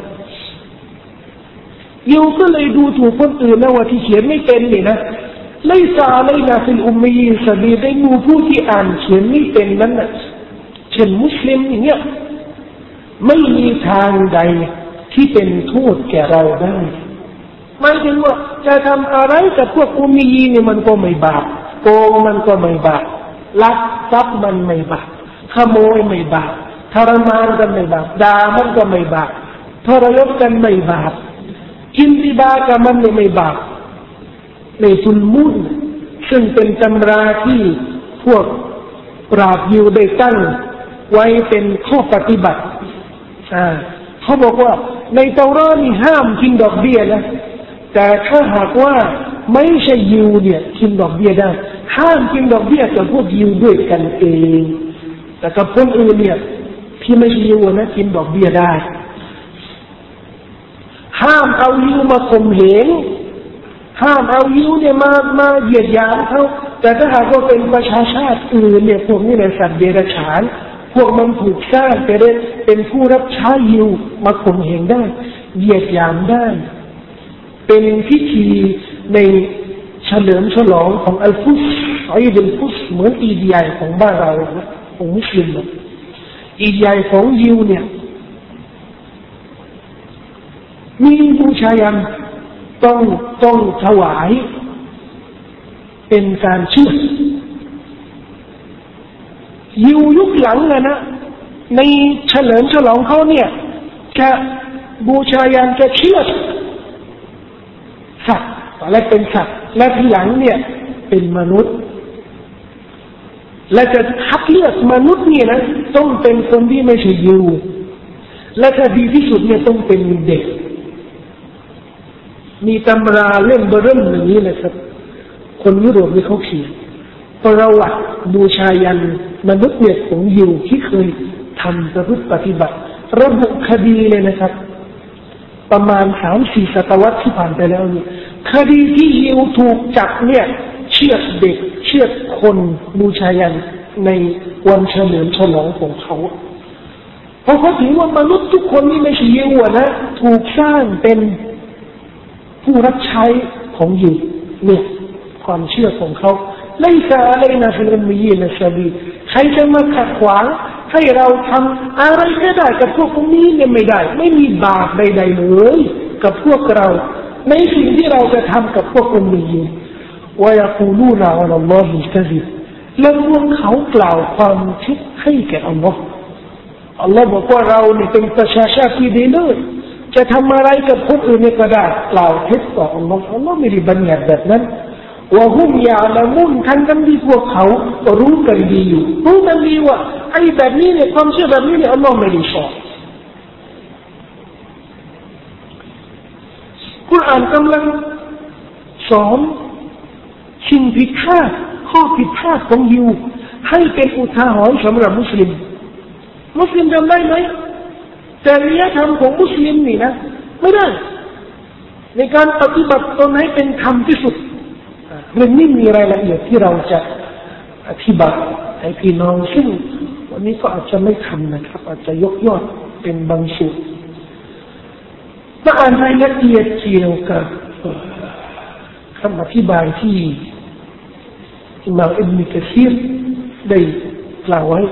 ยิวก็เลยดูถูกคนอื่นนะว่าที่เขียนไม่เป็นนี่นะไล่ซาไล่นาฟิลอุมมียีนสบีได้มูผู้ที่อ่านเขียนไม่เป็นนั้นน่ะเช่นมุสลิมอย่างเงี้ยไม่มีทางใดที่เป็นโทษแก่เราได้หมายถึงว่าจะทำอะไรกับพวกอุมมียีนเนี่ยมันก็ไม่บาปโกงมันก็ไม่บาปลักทรัพย์มันไม่บาปขโมยไม่บาปทรมานกันไม่บาปด่ามันก็ไม่บาปทรยศกันไม่บาปกินริบากับมันไม่บาปในซุลมุนซึ่งเป็นตำราที่พวกปราบยิวได้ตั้งไว้เป็นข้อปฏิบัติอ่าเขาบอกว่าในเตารานี่ห้ามกินดอกเบี้ยนะแต่ถ้าหากว่าไม่ใช่ยิวเนี่ยกินดอกเบี้ยได้ห้ามกินดอกเบี้ยกับพวกยิวด้วยกันเองแต่กับคนอื่นเนี่ยที่ไม่ใช่ยิวนะกินดอกเบี้ยได้ห้ามเอายิวมาข่มเหงห้ามเอายิวเนี่ยมามาเหยียดหยามเขาแต่ถ้าหากว่าเป็นประชาชาติอื่นเนี่ยพวกนี้ในสัตว์เดรัจฉานพวกมันถูกสร้างเป็นเป็นผู้รับใช้ยิวมาข่มเหงได้เหยียดหยามได้เป็นพิธีในเฉลิมฉลองของอัลฟุสอีดุลฟุสเหมือนอีดใหญ่ของบ้านเรานะของมุสลิมนะอีดใหญ่ของยิวเนี่ยมีบูชายันต้องต้องถวายเป็นการเชื่อยิวยุคหลังนะนะในเฉลิมฉลองเขาเนี่ยจะบูชายันจะเชื่อสัตว์ตอนแรกเป็นสัตว์และทีหลังเนี่ยเป็นมนุษย์และจะคัดเลือกมนุษย์เนี่ยนะต้องเป็นคนที่ไม่ใช่ยิวและถ้าดีที่สุดเนี่ยต้องเป็นเด็กมีตำราเล่มเบอร์เริ่มอย่างนี้เลยครับคนยุโรปนี่เขาเขียนประวัติบูชายันมนุษย์เนี่ยของยิวที่เคยทำประพฤติปฏิบัติระบุคดีเลยนะครับประมาณสามสี่ศตวรรษที่ผ่านไปแล้วนี่คดีที่ยิวถูกจับเนี่ยเชือดเด็กเชือดคนบูชายันในวันเฉลิมฉลองของเขาเพราะเขาถือว่ามนุษย์ทุกคนนี่ไม่ใช่ยิวนะถูกสร้างเป็นผู้รับใช้ของยิวเนี่ยความเชื่อของเขาไล่ซาอะไรนะฟิลอุมมียีนซะบีใครจะมาขัดขวางให้เราทำอะไรก็ได้กับพวกนี้เนี่ยไม่ได้ไม่มีบาปใดๆเลยกับพวกเราในสิ่งที่เราจะทำกับพวกอุมมียีนว่ายักูลูนาอัลลอฮิกะซิบแล้วพวกเขากล่าวความเท็จให้แก่อัลลอฮ์อัลลอฮ์บอกว่าเราเนี่ยเป็นประชาชาติที่ดีเลิศจะทำอะไรกับคนอื่นเนี่ยก็ได้กล่าวเท็จต่ออัลลอฮ์อัลลอฮ์ไม่ได้บัญญัติแบบนั้นว่าฮุมยาละมุนทั้งทั้งที่พวกเขารู้กันดีอยู่รู้กันดีว่าไอ้แบบนี้เนี่ยความเชื่อแบบนี้เนี่ยอัลลอฮ์ไม่ได้สอนกุรอานกำลังสอนสิ่งผิดพลาดข้อผิดพลาดของยิวให้เป็นอุทาหรณ์สำหรับมุสลิมมุสลิมจำได้ไหมจริยธรรมของมุสลิมนี่นะไม่ได้ในการปฏิบัติตนให้เป็นธรรมที่สุดเรื่องนี้มีรายละเอียดที่เราจะอธิบายให้พี่น้องซึ่งวันนี้ก็อาจจะไม่ทันนะครับอาจจะยกยอดเป็นบางส่วนมาอ่านรายละเอียดเกี่ยวกับคำอธิบายที่อิมามอิบนุกะซีรได้กล่าวไว้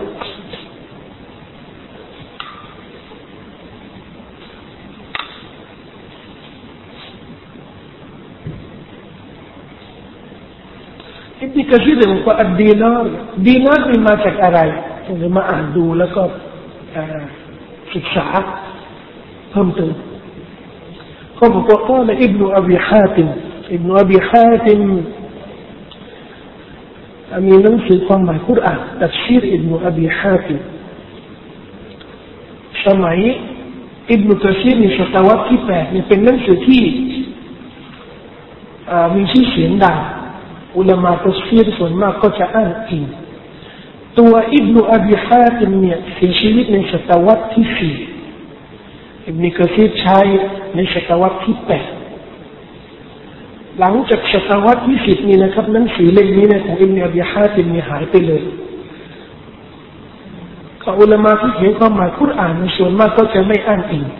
อิบนุกะซีรบอกว่าอัดดีนาร์ดีนาร์นี่มาจากอะไรเรามาอ่านดูแล้วก็ศึกษาเพิ่มเติมเขาบอกว่าقال ابن أبي حاتم ابن أبي حاتم มีหนังสือความหมายกุรอานตัฟซีรอิบนุอบีฮาติมสมัยอิบนุกะซีรในศตวรรษที่แปดนี่เป็นหนังสือที่มีชื่อเสียงดังอุลามะตัฟซีรส่วนมากก็จะอ้างอิงตัวอิบนุอบีฮาติมเนี่ยเสียชีวิตในศตวรรษที่สี่อิบนุกะซีรใช้ในศตวรรษที่แปดหลังจากศตวรรษที่สิบนี้นะครับหนังสือเล่มนี้นะของอิบนุอบีฮาติมนี่หายไปเลยก็อุลามะที่เขียนความหมายกุรอานในส่วนมากก็จะไม่อ้างอิง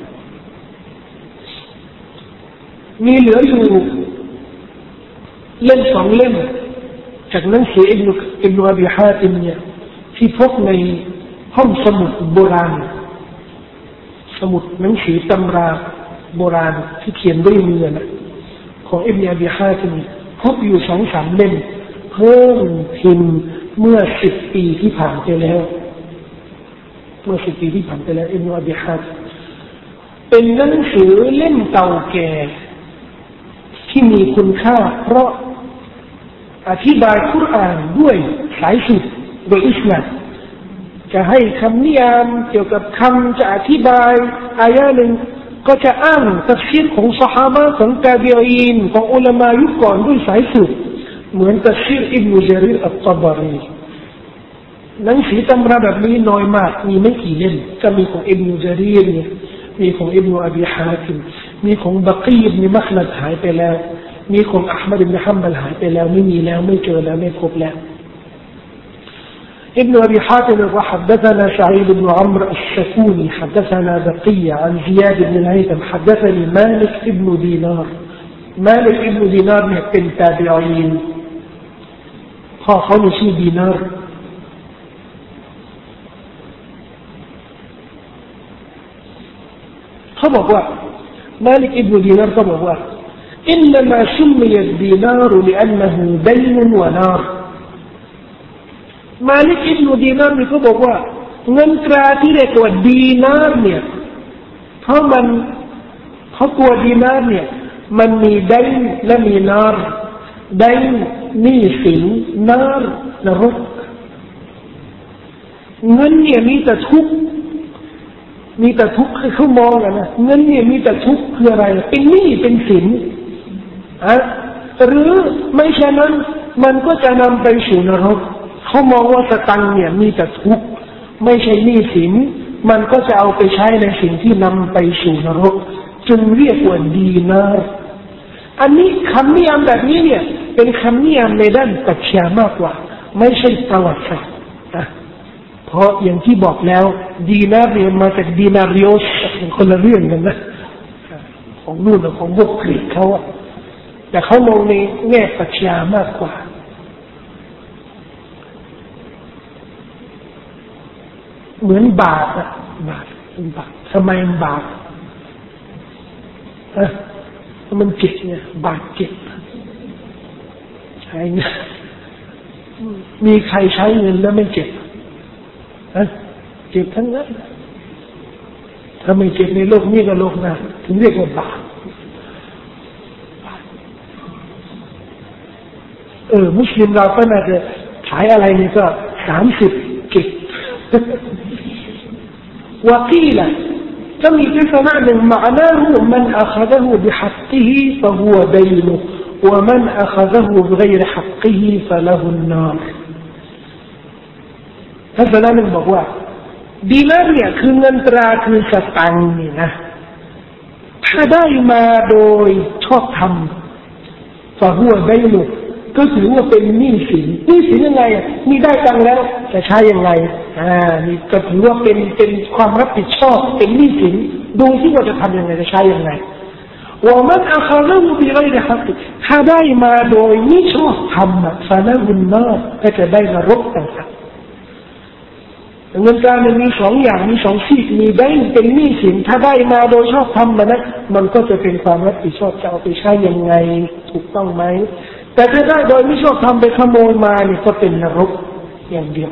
มีเหลืออยู่เล่มสองเล่มจากหนังสืออิบนุอิบนุอบีฮาติมเนี่ยที่พบในห้องสมุดโบราณสมุดหนังสือตำราโบราณที่เขียนด้วยมือนะของอิบนุอบีฮาติมพบอยู่สองสามเล่มเพิ่มพิมพ์เมื่อสิบปีที่ผ่านไปแล้วเมื่อสิบปีที่ผ่านไปแล้วอิบนุอบีฮาติมเป็นหนังสือเล่มเก่าแก่ที่มีคุณค่าเพราะอธิบายคุรอานด้วยสายสุดโดยอิสลามจะให้คำนิยามเกี่ยวกับคำจะอธิบายอายะหนึ่งก็จะอ้างตัฟซีรของซอฮาบะห์ของตาบีอีนของอุลามะยุคก่อนด้วยสายสุดเหมือนตัฟซีรอิบนุญะรีรอัตตะบารีหนังสือตำราแบบนี้น้อยมากมีไม่กี่เล่มก็มีของอิบนุญะรีรเนี่ยมีของอิบนุอบีฮาติมมีของบักีอิบนุมัคลัดหายไปแล้วมีของอะห์มัดอิบนุฮัมบัลหายไปแล้วไม่มีแล้วไม่เจอแล้วไม่พบแล้วابن أبي حاتم وحدثنا سعيد بن عمرو السكوني حدثنا بقية عن زياد بن الهيثم حدثني مالك ابن دينار مالك ابن دينار من تابعين خاصة شي دينارเขาบอกว่ามาลิกอิบนุดีนาร์เขาบอกว่าอินนัมาซุมมิยัดดีนาร์ลิอันนะฮูดัยนวะนารมาลิกอิบนุดีนาร์นี่เขาบอกว่าเงินตราที่เรียกว่าดีนาร์เนี่ยเพราะมันเขากลัวดีนาร์เนี่ยมันมีดัยและมีนารดัยนี่สินนารนรกเงินเนี่ยมีแต่ทุกข์มีแต่ทุกข์ให้เขามองกันนะเงินเนี่ยมีแต่ทุกข์คืออะไรเป็นหนี้เป็นสินอะหรือไม่เช่นนั้นมันก็จะนำไปสู่นรกเขามองว่าสตังค์เนี่ยมีแต่ทุกข์ไม่ใช่หนี้สินมันก็จะเอาไปใช้ในสิ่งที่นำไปสู่นรกจึงเรียกว่าดีนาร์อันนี้คำนิยามแบบนี้เนี่ยเป็นคำนิยามในด้านปรัชญามากกว่าไม่ใช่ประวัติศาสตร์นะเพราะอย่างที่บอกแล้วดีนาร์เนี่ยมาจากดีนาริโอสเป็นคนละเรื่องกันนะของนู่นของพวกกรีกเขาอะแต่เขามองในแง่ปรัชญามากกว่าเหมือนบาทอะบาทเป็นบาททำไมบาทอะมันเจ็บเนี่ยบาทเจ็บใช้เงินมีใครใช้เงินแล้วไม่เจ็บอะเจ็บทั้งนั้นถ้าไม่เจ็บในโลกนี้ก็โลกหน้าถึงเรียกว่าบาปเออมุสลิมเราก็น่าจะขายอะไรนี่ก็สามสิบเจ็ดวะกีละก็มีลักษณะหนึ่งمعناه من أخذه بحقه فهو دينه ومن أخذه بغير حقه فله النارทัศนะหนึ่งบอกว่าดีนาร์เนี่ยคือเงินตราคือสตังค์นี่นะถ้าได้มาโดยชอบธรรมฟะฮัวดัยนุก็ถือว่าเป็นหนี้สินหนี้สินยังไงมีได้ตังแล้วจะใช้ยังไงอ่านี่ก็ถือว่าเป็นเป็นความรับผิดชอบเป็นหนี้สินดูที่ว่าจะทำยังไงจะใช้ยังไงว่ามันอาคารุบิไรฮักถ้าได้มาโดยไม่ชอบทำฟาละหุนนาก็จะได้นรกต่างหากเงินการมันมีสองอย่างมีสองซีกมีแบงก์เป็นหนี้สินถ้าได้มาโดยชอบทำมันนะมันก็จะเป็นความรับผิดชอบจะเอาไปใช้ยังไงถูกต้องไหมแต่ถ้าได้โดยไม่ชอบทำไปขโมยมาเนี่ยก็เป็นนรกอย่างเดียว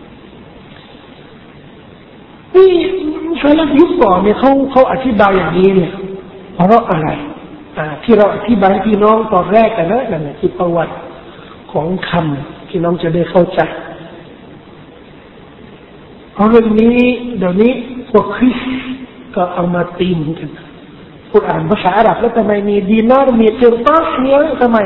นี่สาลยุคก่อนเนี่ยเขาเขาอธิบายอย่างนี้เนี่ยเพราะอะไรอ่าที่เราอธิบายพี่น้องตอนแรกกันนะนั่นแหละคือประวัติของคำพี่น้องจะได้เข้าใจเพราะเรื่องนี้เดี๋ยวนี้พวกคริสก็เอามาตีมกันพูดอ่านภาษาอาหรับแล้วทำไมมีดีนาร์มีเจอร์ตัสเนี่ยทำไม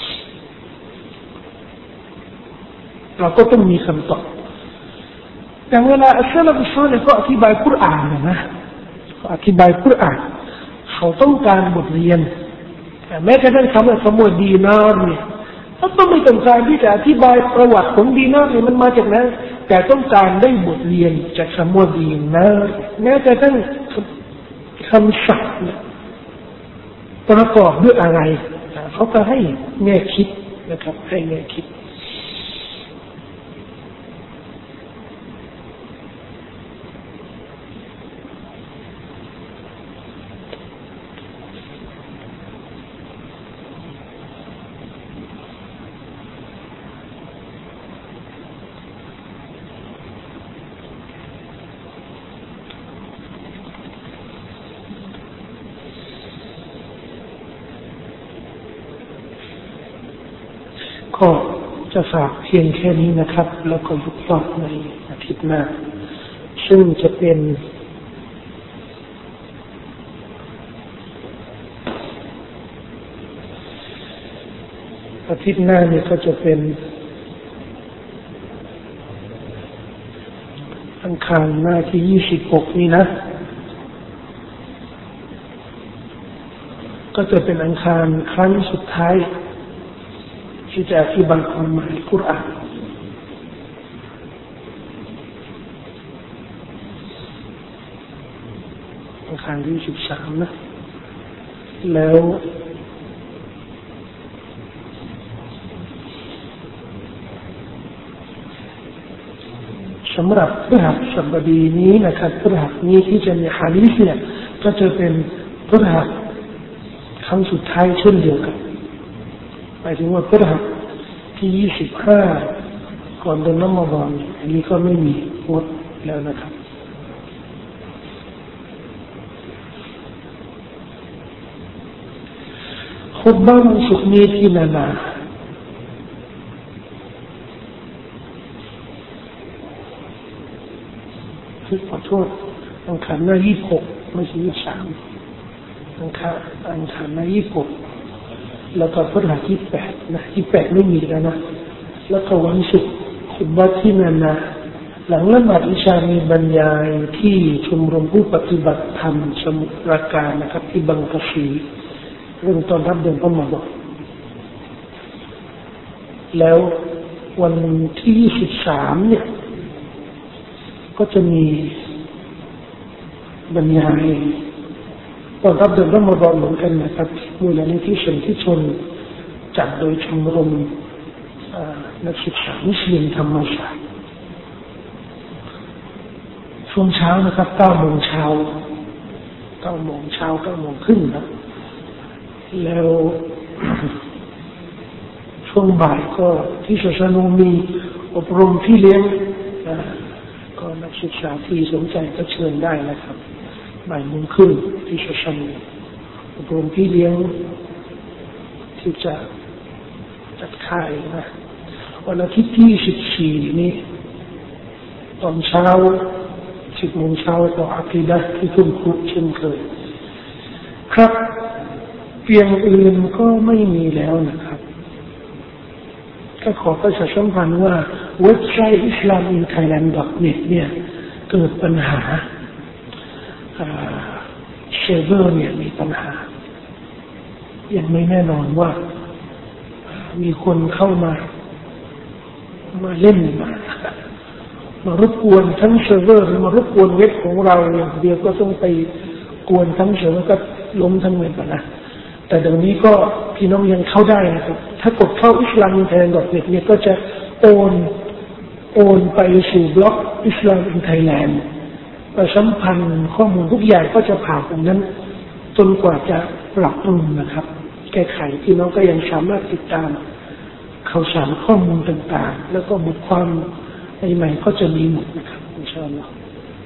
เราก็ต้องมีคำตอบอย่างเวลาอัสลามุสซอลิห์เขาอธิบายกุรอานนะเขาอธิบายกุรอานเขาต้องการบทเรียนแม้กระทั่งคำว่าสมุดดีนาร์เนี่ยเขาต้องไม่ต้องการที่จะอธิบายประวัติของดีนาร์เนี่ยมันมาจากไหนแต่ต้องการได้บทเรียนจากสมุดดีนาร์แม้กระทั่งคำศัพท์เนี่ยประกอบด้วยอะไรเขาก็ให้แง่คิดนะครับให้แง่คิดก็จะฝากเพียงแค่นี้นะครับแล้วก็ยุบต่อในอาทิตย์หน้าซึ่งจะเป็นอาทิตย์หน้าเนี่ยก็จะเป็นอังคารหน้าที่ยี่สิบหกนี่นะก็จะเป็นอังคารครั้งสุดท้ายที่จะอธิบายความหมายกุรอานอังคารที่สิบสามนะแล้วสำหรับพฤหัสบดีนี้นะครับพฤหัสนี้ที่จะมีหะดีษเนี่ยก็จะเป็นพฤหัสครั้งสุดท้ายเช่นเดียวกันหมายถึงว่าพฤหัสที่ยี่สิบห้าก่อนเดือนรอมฎอนอันนี้ก็ไม่มีงดแล้วนะครับคุตบะห์วันศุกร์นี้ที่นานาคือขอโทษอังคารหน้ายี่สิบหกไม่ใช่ยี่สิบสามอังคารอังคารหน้ายี่สิบหกแล้วก็พฤหัสที่แปดนะที่แปดไม่มีแล้วนะแล้วก็วันศุกร์คุตบะห์ที่นานาหลังละหมาดอิชามีบรรยายที่ชมรมผู้ปฏิบัติธรรมสมุทรปราการนะครับที่บางกะสีเรื่องตอนรับเดือนรอมฎอนแล้ววันที่ยี่สิบสามเนี่ยก็จะมีบรรยายตอนรับเดือนรอมฎอนเหมือนกันนะครับมูลนิธิชนที่ชนจัดโดยชมรมนักศึกษามุสลิมธรรมศาสตร์ช่วงเช้านะครับเก้าโมงเช้าเก้าโมงเช้าเก้าโมงครึ่งนะแล้วช่วงบ่ายก็ที่ศาสนุมีอบรมที่เลี้ยงก็นักศึกษาที่สนใจก็เชิญได้นะครับบ่ายโมงครึ่งที่ศาสนุอบรมที่เลี้ยงที่จะจัดค่ายนะวันอาทิตย์ที่สิบสี่นี้ตอนเช้าสิบโมงเช้าต่ออากีดะห์ที่คุณครูเช่นเคยครับเพียงอื่นก็ไม่มีแล้วนะครับก็ขอประชาสัมพันธ์ว่าเว็บไซต์ อิสลาม อิน ไทยแลนด์ ดอท เน็ต เนี่ยเกิดปัญหาเซิร์ฟเวอร์เนี่ยมีปัญหายังไม่แน่นอนว่ามีคนเข้ามามาเล่นมามารบกวนทั้งเซิร์ฟเวอร์หรือมารบกวนเว็บของเราอย่างเดียวก็ต้องไปกวนทั้งเซิร์ฟเวอร์ก็ล้มทั้งเว็บนะแต่เดี๋ยวนี้ก็พี่น้องยังเข้าได้นะครับถ้ากดเข้าอิสลามไทยแลนด์ .net เนี่ยก็จะโอนโอนไปสู่บล็อกอิสลามอินไทยแลนด์ประสัมพันธ์ข้อมูลทุกอย่างก็จะผ่านตรงนั้นจนกว่าจะปรับปรุงนะครับแก้ไขพี่น้องก็ยังสามารถติดตามข่าวสารข้อมูลต่างๆแล้วก็บทความใหม่ๆก็จะมีหมดนะครับอินชาอัลลอฮ์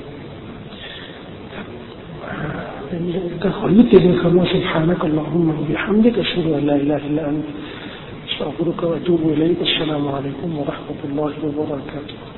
ก็ขอยุติในคำว่า سبحانك اللهم وبحمدك أشهد أن لا إله إلا أنت أستغفرك وأتوب إليك السلام عليكم ورحمة الله وبركاته